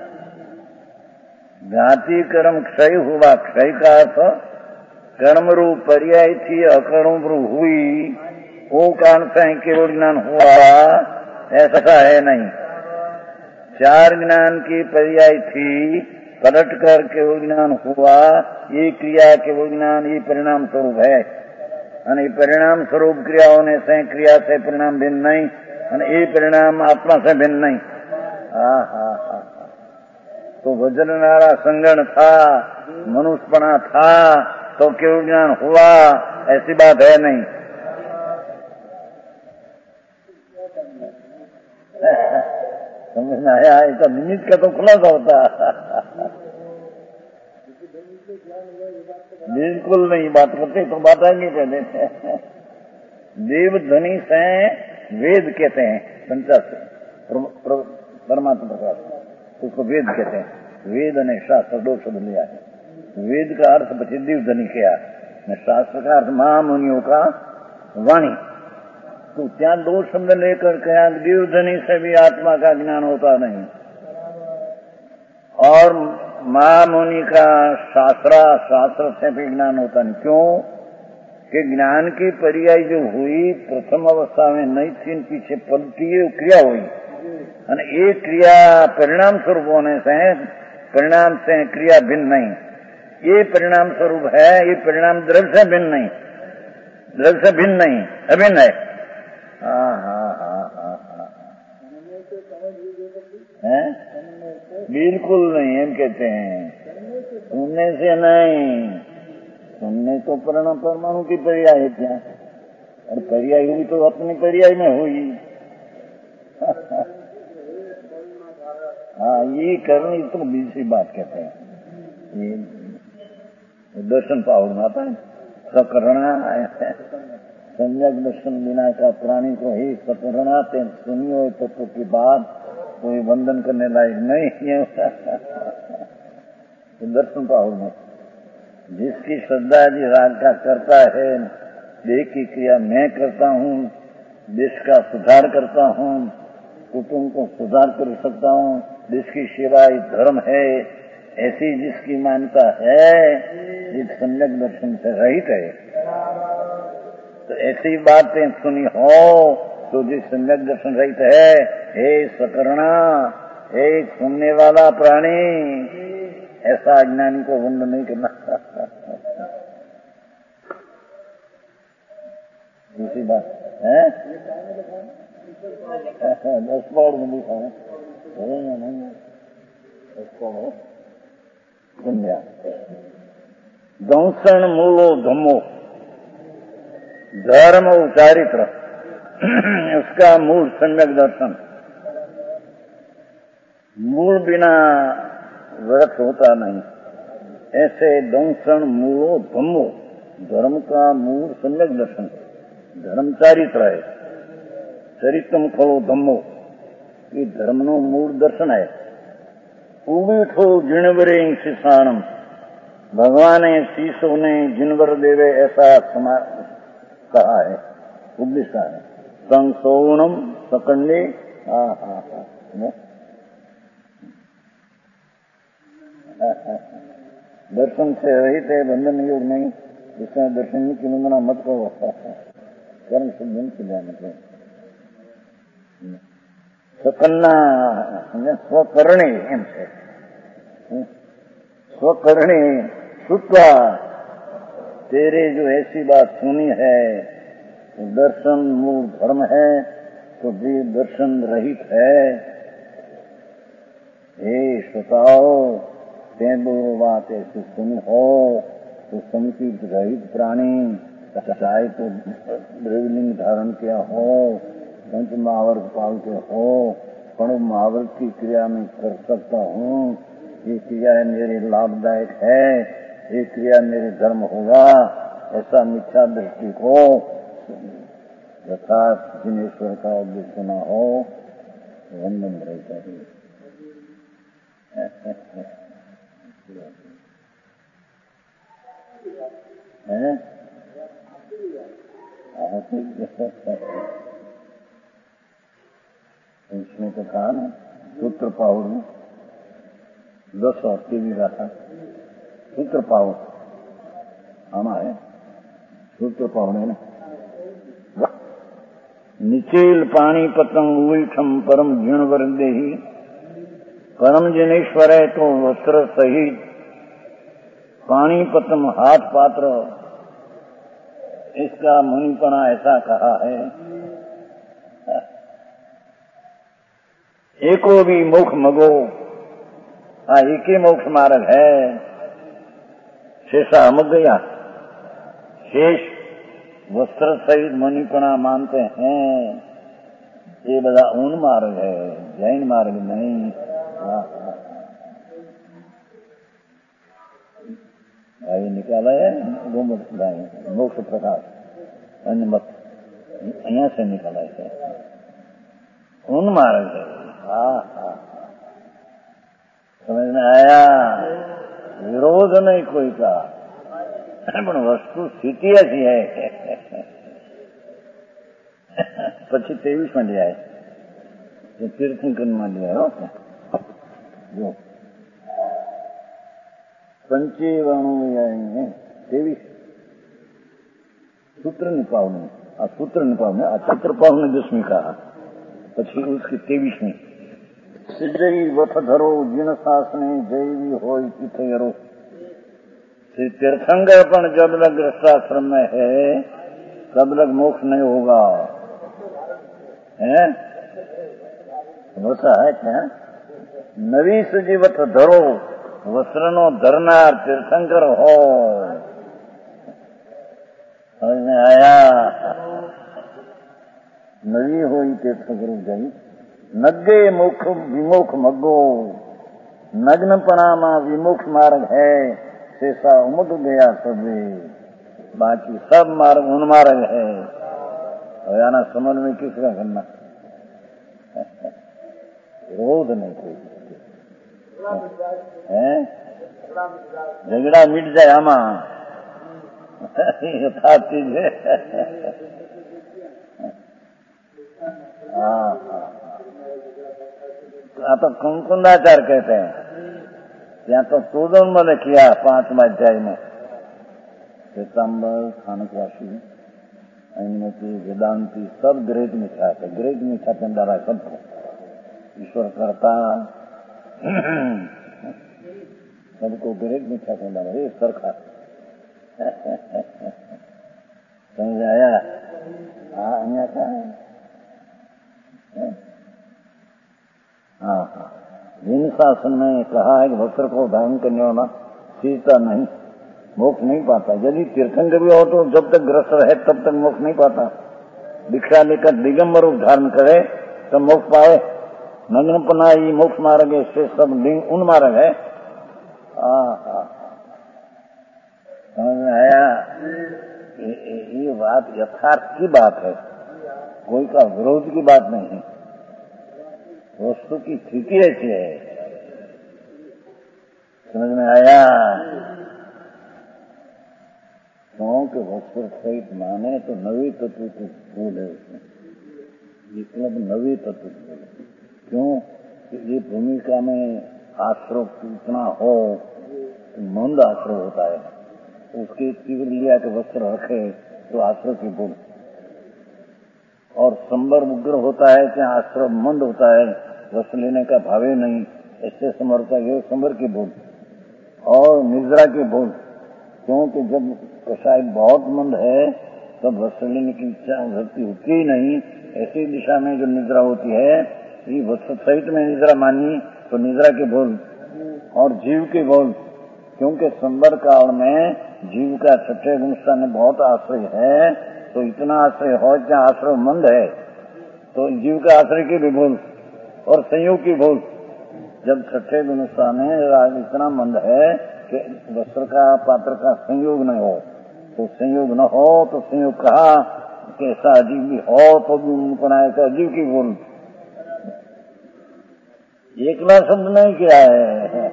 [SPEAKER 1] ज्ञाति कर्म क्षय हुआ, क्षय का अर्थ कर्म रूप पर्याय थी, अकर्म रूप हुई, वो कारण से केवल ज्ञान हुआ, ऐसा है नहीं। चार ज्ञान की पर्याय थी, पलट कर केवल ज्ञान हुआ, ये क्रिया केवल ज्ञान, ये परिणाम स्वरूप है। यानी परिणाम स्वरूप क्रिया होने से क्रिया से परिणाम भिन्न नहीं, यानी ये परिणाम आत्मा से भिन्न नहीं। हाँ हाँ हाँ तो वजननारा संगण था, मनुष्यपना था, तो केवल ज्ञान हुआ, ऐसी बात है नहीं। समझ में आया? इसका निमित्त का तो खुलासा होता। बिल्कुल नहीं बात करते तो बात आएंगे पहले। देव ध्वनि से वेद कहते हैं, पंचाशे परमात्मा प्रकाश, उसको वेद कहते हैं। वेद ने शास्त्र दो शब्द लिया है। वेद का अर्थ बचे दिव ध्वनि किया, शास्त्र का अर्थ महामुनियों का वाणी, तो क्या दो शब्द लेकर कहा दिव ध्वनि से भी आत्मा का ज्ञान होता नहीं, और महामुनि का शास्त्रा शास्त्र से भी ज्ञान होता नहीं। क्यों कि ज्ञान की पर्याय जो हुई प्रथम अवस्था में नहीं थी, पीछे पलटी क्रिया हुई, और एक क्रिया परिणाम स्वरूप होने से परिणाम से क्रिया भिन्न नहीं, ये परिणाम स्वरूप है, ये परिणाम द्रव्य से भिन्न नहीं, द्रव्य से भिन्न नहीं, अभिन्न है। हाँ हाँ हाँ हाँ हाँ है? बिल्कुल नहीं, हम कहते हैं सुनने से नहीं, सुनने तो परमाणु परमाणु की पर्याय है क्या, और पर्याय हुई तो अपनी पर्याय में हुई। हाँ, ये करनी तो दूसरी बात कहते हैं। ये दर्शन पावड़ आता है सकरणा, सम्यक दर्शन बिना का प्राणी को ही सकरणा ते सुनियो तत्व की बात कोई वंदन करने लायक नहीं है। दर्शन पावड़ में जिसकी श्रद्धा जी राग का करता है, देह की क्रिया मैं करता हूँ, देश का सुधार करता हूँ, कुटुंब को सुधार कर सकता हूँ, देश की सेवा धर्म है, ऐसी जिसकी मान्यता है, जिस सम्यक दर्शन से रहित है, तो ऐसी बातें सुनी हो तो जिस सम्यक दर्शन रहित है, हे सकरणा, हे सुनने वाला प्राणी, ऐसा अज्ञानी को वंदन नहीं करना। दूसरी बात है दस बार में लिखा है नहीं, दंसन मूलो धम्मो, धर्म और चारित्र, उसका मूल सम्यक दर्शन। मूल बिना वृक्ष होता नहीं, ऐसे दंसन मूलो धम्मो, धर्म का मूल सम्यक दर्शन, धर्म चारित्र है। चरित्रम खड़ो धम्मो, ये धर्म नो मूल दर्शन है। उबीठो जिणवरे शिशाणम, भगवान शीशो ने जिनवर देवे ऐसा समा कहा है, उपदेश है। संसोणम सकंडे, हा हा हा, दर्शन से रहित है, बंधन योग नहीं, जिसमें दर्शन की वंदना मत करो, कर्म सिद्धन की जाने सकन्ना स्वकरणे एम से स्वकरणे श्रुत्वा, तेरे जो ऐसी बात सुनी है, दर्शन मूल धर्म है, तो भी दर्शन रहित है। हे श्रोताओ, तेंदो बात ऐसी सुनी हो तो संकीर्त रहित प्राणी, चाहे तो द्रव्यलिंग धारण किया हो, पंच महावर्त पालते हो, पण महावर्त की क्रिया में कर सकता हूँ, ये क्रिया मेरे लाभदायक है, ये क्रिया मेरे धर्म होगा, ऐसा मिथ्या दृष्टि को यथार्थ जिनेश्वर का उपदेश सुना हो, वंदन रहता है। हैं? इसमें तो कहा ना सूत्र पाहुर में दस और टीवी का था, सूत्र पाहुर आना है, सूत्र पाहुर है ना। निचेल पानी पतंग उठम परम जीर्ण वर देही, परम जिनेश्वर है तो वस्त्र सहित, पानी पतम हाथ पात्र, इसका मुनिपना ऐसा कहा है। एको भी मोक्ष मगो, हाँ एक ही मोक्ष मार्ग है, शेषा अमग गया, शेष वस्त्र सहित मुनिपना मानते हैं, ये बड़ा ऊन मार्ग है, जैन मार्ग नहीं। ये निकाला है गोमत मोक्ष प्रकाश, अन्य मत यहाँ से निकाला है, ऊन मार्ग है। हाँ हाँ, समझ में आया, विरोध नहीं कोई का, પણ વસ્તુ સ્થિતિ ऐसी है। પછી तेवीस में लिया है, तीर्थंकन में लिया हो जो पंचीवणु तेवीस सूत्र निपावने, आ सूत्र निपावने, आ सूत्र पावने दसवीं कहा, પછી उसकी तेवीसवीं सिद्धई वथ धरो जिन शासने जैवी हो तीर्थयरो। श्री तीर्थंकर पण जब लग गृहस्थाश्रम में है तब लग मोक्ष नहीं होगा, है होता है क्या? नवीस जीवत धरो, वस्त्रनो धरनार तीर्थंकर हो, समझ में आया। नवी हुई तीर्थ गुरु गई, नग्गे मुख विमुख मग्गो, नग्न पनामा विमुख मार्ग है, शेषा उमट गया सबे, बाकी सब मार्ग उन्मार्ग है। और याना समझ में किसका करना, विरोध नहीं कोई है, झगड़ा मिट जाए आमा यथार्थ चीज है। हाँ हाँ तो कुंकुंदाचार कहते हैं, यहाँ तो तोदन मैंने किया पांचवा अध्याय में, श्वेतांबर स्थानकवासी अनुमति वेदांति सब ग्रेट मिठा थे, ग्रेट मिठा चंदारा सबको ईश्वर करता सबको ग्रेट मिठा चंदारा ये सरखा समझ आया। हाँ अन्य का हाँ हाँ जिन शासन में कहा है कि वस्त्र को धारण करने वाला सीता नहीं मोक्ष नहीं पाता। यदि तीर्थंकर भी हो तो जब तक ग्रस्त रहे तब तक मोक्ष नहीं पाता। दीक्षा लेकर दिगंबर रूप धारण करे तब मोक्ष पाए। नग्न पनाई मोक्ष मार्ग इससे सब लिंग उन मार्ग है। समझ में आया। ये बात यथार्थ की बात है, कोई का विरोध की बात नहीं है। वस्तु की स्थिति ऐसी है, समझ में आया। क्योंकि वस्त्र सहित माने तो नवी तत्व को बोल है उसमें, ये मतलब नवी तत्व बोल। क्यों? ये भूमिका में आश्रय इतना हो तो मंद आश्रय होता है, उसके तीव्र लिया के वस्त्र रखे तो आश्रय की बोल। और संबर उग्र होता है कि आश्रय मंद होता है, वस्त्र लेने का भावे नहीं, ऐसे समर्थ ये संबर की बोल। और निद्रा की बोल, क्योंकि जब कषाय बहुत मंद है तब वस्त्र लेने की इच्छा भक्ति होती ही नहीं। ऐसी दिशा में जो निद्रा होती है, ये वस्त्र सहित में निद्रा मानी तो निद्रा की बोल। और जीव की बोल, क्योंकि संबर काल में जीव का छठे गुणस्थान में बहुत आश्रय है, तो इतना आश्रय हो जहाँ आश्रय मंद है तो जीव का आश्रय की भी भूल। और संयोग की भूल, जब छठे गुणस्थान में इतना मंद है कि वस्त्र का पात्र का संयोग न हो, तो संयोग न हो तो संयोग कहा कि ऐसा अजीब भी हो तो भी उनको ना ऐसा अजीब की भूल। एकला शब्द नहीं किया है,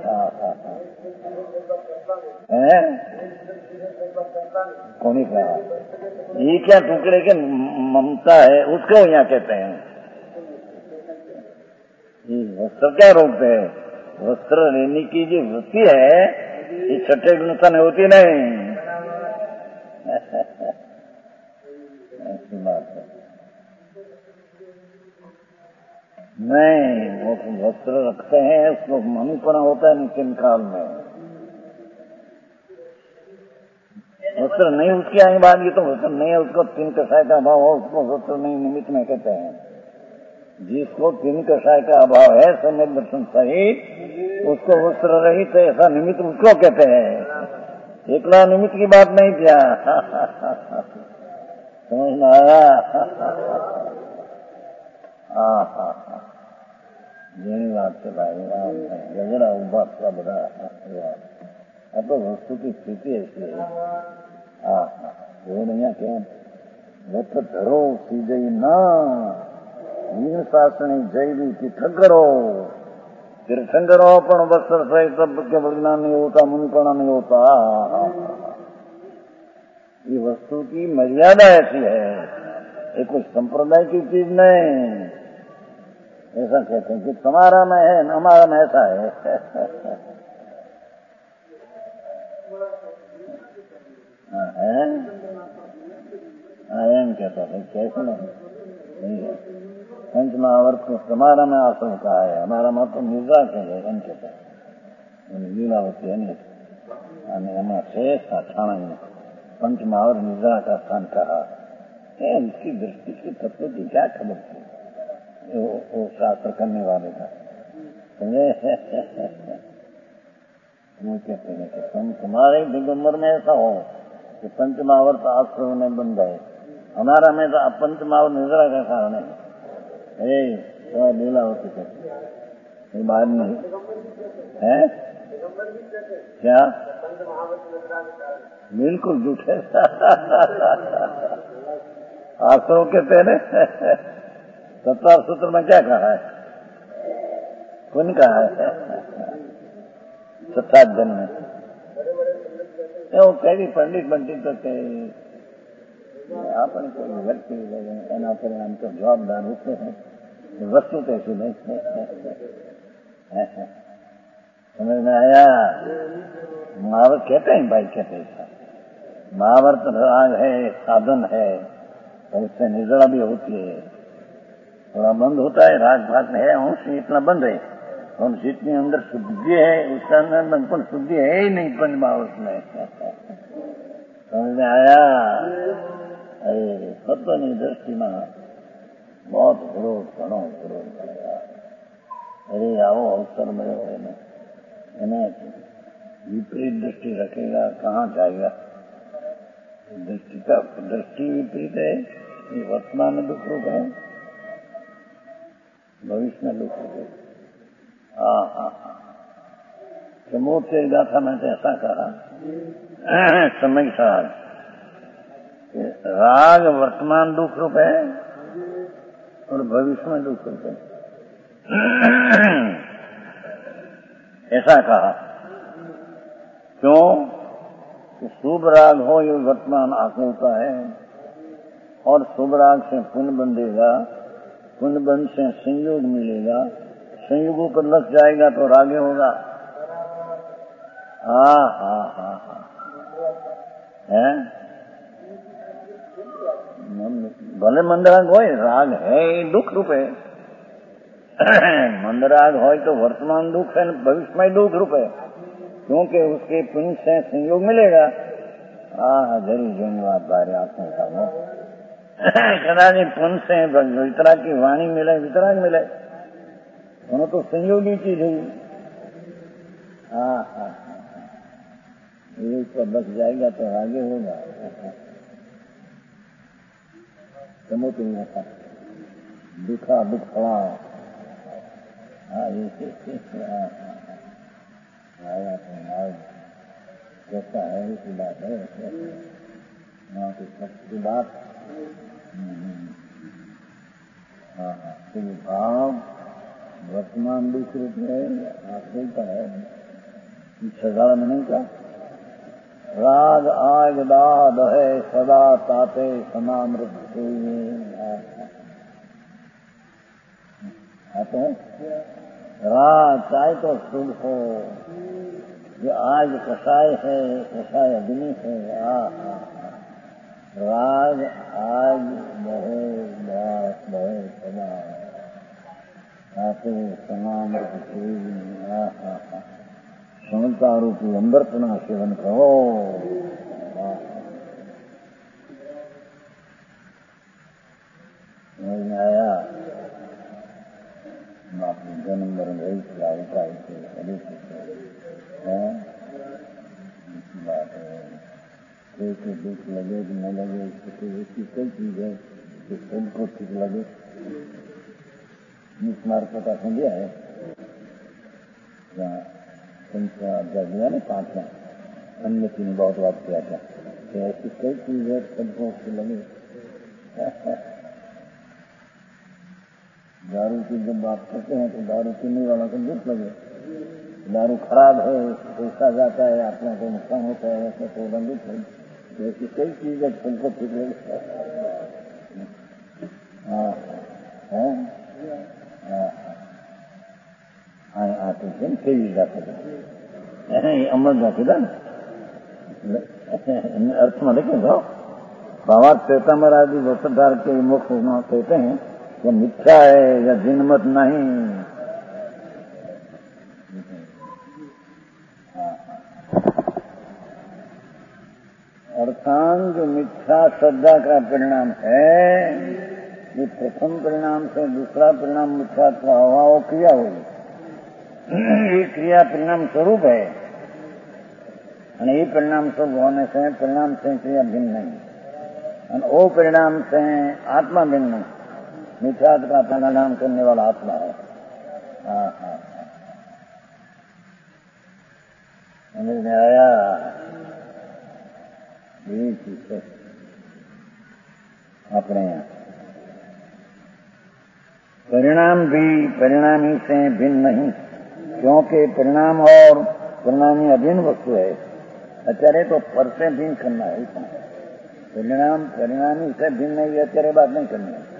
[SPEAKER 1] है? कौन ही कहा? ये क्या टुकड़े के ममता है, उसको यहाँ कहते हैं। वस्त्र क्या रोकते हैं? वस्त्र लेने की जो वृत्ति है ये छठे गुणस्थान में होती नहीं। ऐसी बात है नहीं, वो वस्त्र रखते हैं उसको मनुपना होता है निश्चिन काल में। वस्त्र नहीं उसकी आएंगे बाद ये तो वस्त्र नहीं है, उसको तीन कषाय का अभाव हो उसको वस्त्र नहीं निमित्त में कहते हैं। जिसको तीन कषाय का अभाव है सम्यक दर्शन सहित, उसको वस्त्र रहित ऐसा निमित्त उसको कहते हैं। एकला निमित्त की बात नहीं किया। समझ में आया। हाँ हाँ हाँ यही बात से भाई झगड़ा उभा था बड़ा। अब तो वस्तु की स्थिति ऐसी है। हाँ हाँ वो नहीं क्या वत धरो सीधे ना वीर शासनी जैवी तीर्थंकरो तीर्थंकरो पण वस्त्र सहित सब के बदला नहीं होता, मुनिपणा नहीं होता। ये वस्तु की मर्यादा ऐसी है, ये कुछ संप्रदाय की चीज नहीं। ऐसा कहते हैं कि तुम्हारा में है न हमारा में ऐसा है। है एम कहता है कैसे नहीं है। पंच महावर्त को तुम्हारा में आश्रम कहा है, हमारा मत तो निद्रा के लिए एम कहता है। लीलावती है नहीं हमारा शेष था ठाणा में पंच महावर निद्रा का स्थान कहा। इसकी दृष्टि की तत्व की क्या खबर थी वो, वो शास्त्र करने वाले का समझे। वो कहते हैं कि तुम तुम्हारे दिगंबर में ऐसा हो कि पंचमावर्त आश्रम में बन गए। हमारा में तो पंचमावर्त निद्रा का कारण है। ए, तो लीला होती है बाहर नहीं है क्या? बिल्कुल झूठे आश्रम के तेरे सत्तार सूत्र में क्या कहा है? कौन कहा है? सत्ताध्याय में वो कई पंडित पंडित तो कई आपने कोई व्यक्ति एना परिणाम तो जवाबदार होते हैं। वस्तु कैसी नहीं समझ में आया? महाभारत कहते हैं भाई, कहते हैं महाभारत राग है, साधन है, और उससे निद्रा भी होती है। थोड़ा बंद होता है, राग भाग है, अंश इतना बंद है, और जितनी अंदर शुद्धि है उसका अंदर पण शुद्धि है ही नहीं पंचमावर्त में। समझ में आया? अरे सत्वनी दृष्टि में बहुत विरोध घणो विरोध करेगा। अरे आओ अवसर मिलो है, विपरीत दृष्टि रखेगा कहाँ जाएगा? दृष्टि का दृष्टि विपरीत है, ये वर्तमान में दुख रूप है, भविष्य में दुख रूप है। हाँ हाँ समूह से गाथा में ऐसा कहा समय साथ राग वर्तमान दुख रूप है और भविष्य में दुख रूप है, ऐसा कहा। क्यों? कि शुभ राग हो ये वर्तमान आकुलता है, और शुभ राग से पुण्य बंधेगा, पुण्य बंध से संयोग मिलेगा, संयोगों पर लग जाएगा तो रागे होगा। हाँ हाँ हाँ हाँ है भले मंदराग हो, राग है दुख रूप है। मंदराग हो तो वर्तमान दुख है, भविष्य में दुख रूप है, क्योंकि उसके पुण्य से संयोग मिलेगा। हाँ जरूर धन्यवाद बारे आपने कहा कदाच पुण्य से वितरा की वाणी मिले, वितराग मिले, दोनों तो संयोगी चीज है। हाँ हाँ एक पर बच जाएगा तो आगे होगा। समो तुम दुखा दुख खड़ा हाँ आया तो कैसा है इसी बात है ना तो सबकी बात। हाँ हाँ तो भाव वर्तमान दुख रूप में आश्रय का है, सजाड़ में नहीं का राग आग दाद है सदा ताते समामृत आते हैं। राग चाहे तो शुभ हो, जो आज कसाय है कसाय अग्नि है। आ राग आग बहे दास बहे सदा ताते समामृत समझता रूपी अमृतना सेवन करो। समझ में आया? अपने जन्म मरण रही खिलाऊका बात है। कोई को दुख लगे कि न लगे इसको ऐसी कई चीज है कि सबको ठीक लगे। इस मार्ग का समझा है संख्या दिया ना पांचवा अन्य ने बहुत बात किया था कि ऐसी कई चीज है सबको अच्छी लगे। दारू की जब बात करते हैं तो दारू पीने वालों को दुख लगे, दारू खराब है, पैसा जाता है, अपना को नुकसान होता है, ऐसा तो दुख है। ऐसी कई चीज है सबको ठीक लगे। हाँ है हाँ आते थे तेजी जाते थे अमर जाते था अर्थ में लेकिन जाओ बाबा श्वेतांबर आदि वस्त्रधार के मुख कहते हैं कि मिथ्या है या जिनमत नहीं। अर्थान जो मिथ्या श्रद्धा का परिणाम है, ये प्रथम परिणाम से दूसरा परिणाम मिथ्या भाव क्रिया होगी। ये क्रिया परिणाम स्वरूप है। અને એ પરિણામ સ્વરૂપ હોने से परिणाम से क्रिया भिन्न नहीं और वो परिणाम से आत्मा भिन्न नहीं। मिथ्यात्व का परिणाम करने वाला आत्मा है। हाँ हाँ समझ में आया? यही चीज है अपने यहाँ। परिणाम भी परिणामी से भिन्न नहीं, क्योंकि परिणाम और परिणामी अभिन्न वस्तु है। અત્યારે तो फर से भिन्न करना है इतना। परिणाम परिणामी से भिन्न नहीं, અત્યારે बात नहीं करनी है।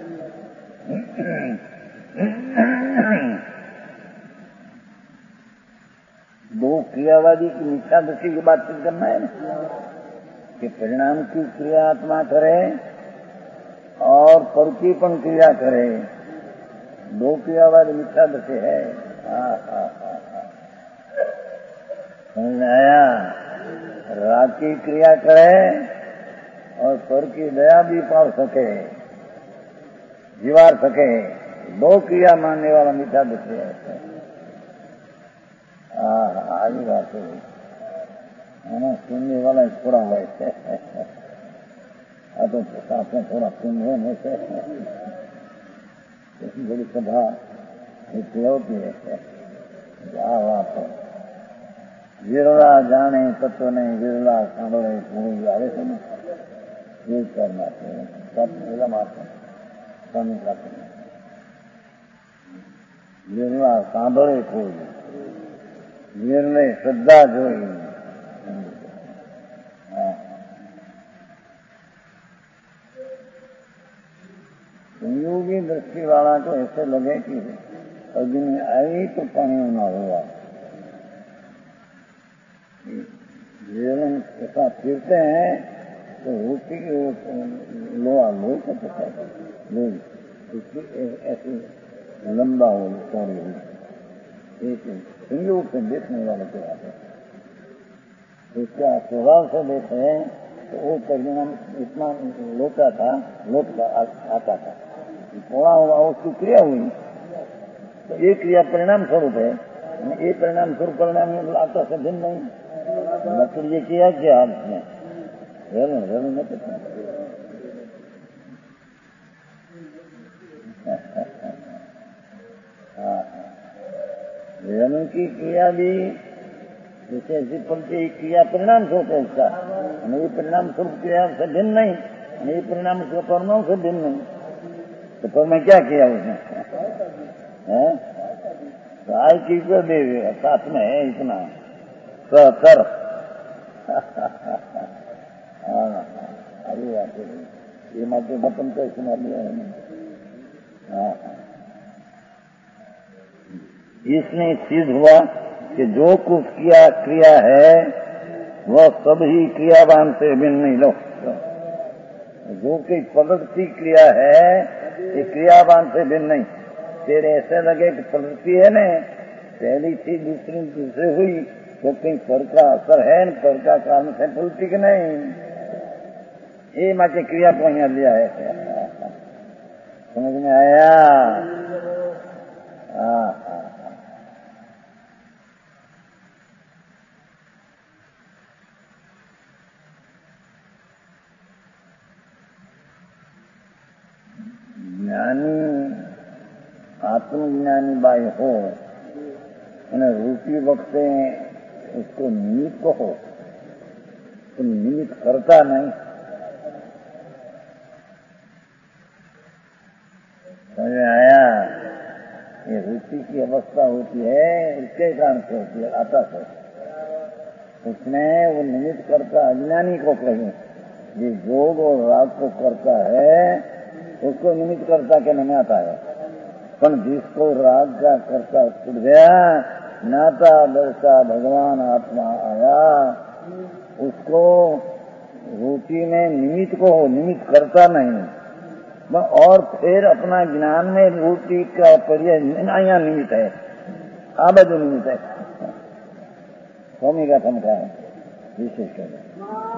[SPEAKER 1] दो क्रियावादी की मिथ्या दृष्टि की बातचीत करना है ना, कि परिणाम की क्रिया आत्मा करे और पर की पण क्रिया करे। दो क्रियावादी मिथ्या दृष्टि है। हाँ हाँ हाँ हाँ समझ में आया? राग की क्रिया करे और पर की दया भी पाल सके, जीवार सके। दो क्रिया मानने वाला मिथ्या दृष्टि है। हाँ आगे बात है ना, सुनने वाला थोड़ा है। तो साथ में थोड़ा सुन रहे से बड़ी सभा होती है। क्या बात है? विरला जाने तत्व नहीं, विरला सांभळे पूरी आवे છે ને એ કરना છે। सब मेरा मात्र स्वामी प्राप्त विरला सांभळे कोई, विरले श्रद्धा जोई। संयोगी दृष्टि वाला को ऐसे लगे कि अग्नि आई तो पानी न हुआ। जीवन ऐसा फिरते हैं तो रोटी लोहा लोही का पता है, लोही ऐसी लंबा हो चौड़ी हुई। एक संयोग से देखने वाले को आते हैं, तो क्या स्वभाव से देखे हैं तो वो परिणाम इतना लोटा था, लोट आता था, थोड़ा हुआ उसकी क्रिया हुई। तो ये क्रिया परिणाम स्वरूप है, ये परिणाम स्वरूप परिणाम आता से भिन्न नहीं। मतलब ये किया क्या आपने जरूर जरूर नहीं पता। जन्म की क्रिया भी जैसे ऐसी पलटी क्रिया परिणाम स्वरूप है उसका, ये परिणाम स्वरूप क्रिया से भिन्न नहीं, ये परिणाम स्वरूप परिणाम से भिन्न नहीं। तो पर मैं क्या किया उसने? गाय की को दे साथ में है इतना कर। अरे बात ये मात्र बतन का सुना लिया है। हाँ इसने सिद्ध हुआ कि जो कुछ किया क्रिया है वह सभी क्रियावान से भिन्न नहीं। लो जो कि प्रवृत्ति क्रिया है ये क्रियावान से भिन्न नहीं। तेरे ऐसे लगे कि प्रवृत्ति है न, पहली थी दूसरी दूसरी हुई तो कहीं पर का असर है न, पर का कारण से प्रवृत्ति के नहीं। ये मात्र क्रिया को यहाँ लिया है। समझ में आया? हाँ ज्ञानी आत्मज्ञानी बाय हो અને રૂપી વખતે उसको निमित्त हो तो निमित्त करता नहीं। समझ में आया? ये रुचि की अवस्था होती है इसके कारण से होती है, आता से उसने वो निमित्त करता अज्ञानी को कहीं ये जोग और राग को करता है उसको निमित्त करता के नहीं आता है। पर जिसको राग का करता छूट गया, नाता दर्शा भगवान आत्मा आया, उसको रुचि में निमित्त को निमित्त करता नहीं और फिर अपना ज्ञान में रुचि का पर्याय यहाँ निमित्त है, आ बाजू निमित्त है। स्वामी का थमका है विशेष कर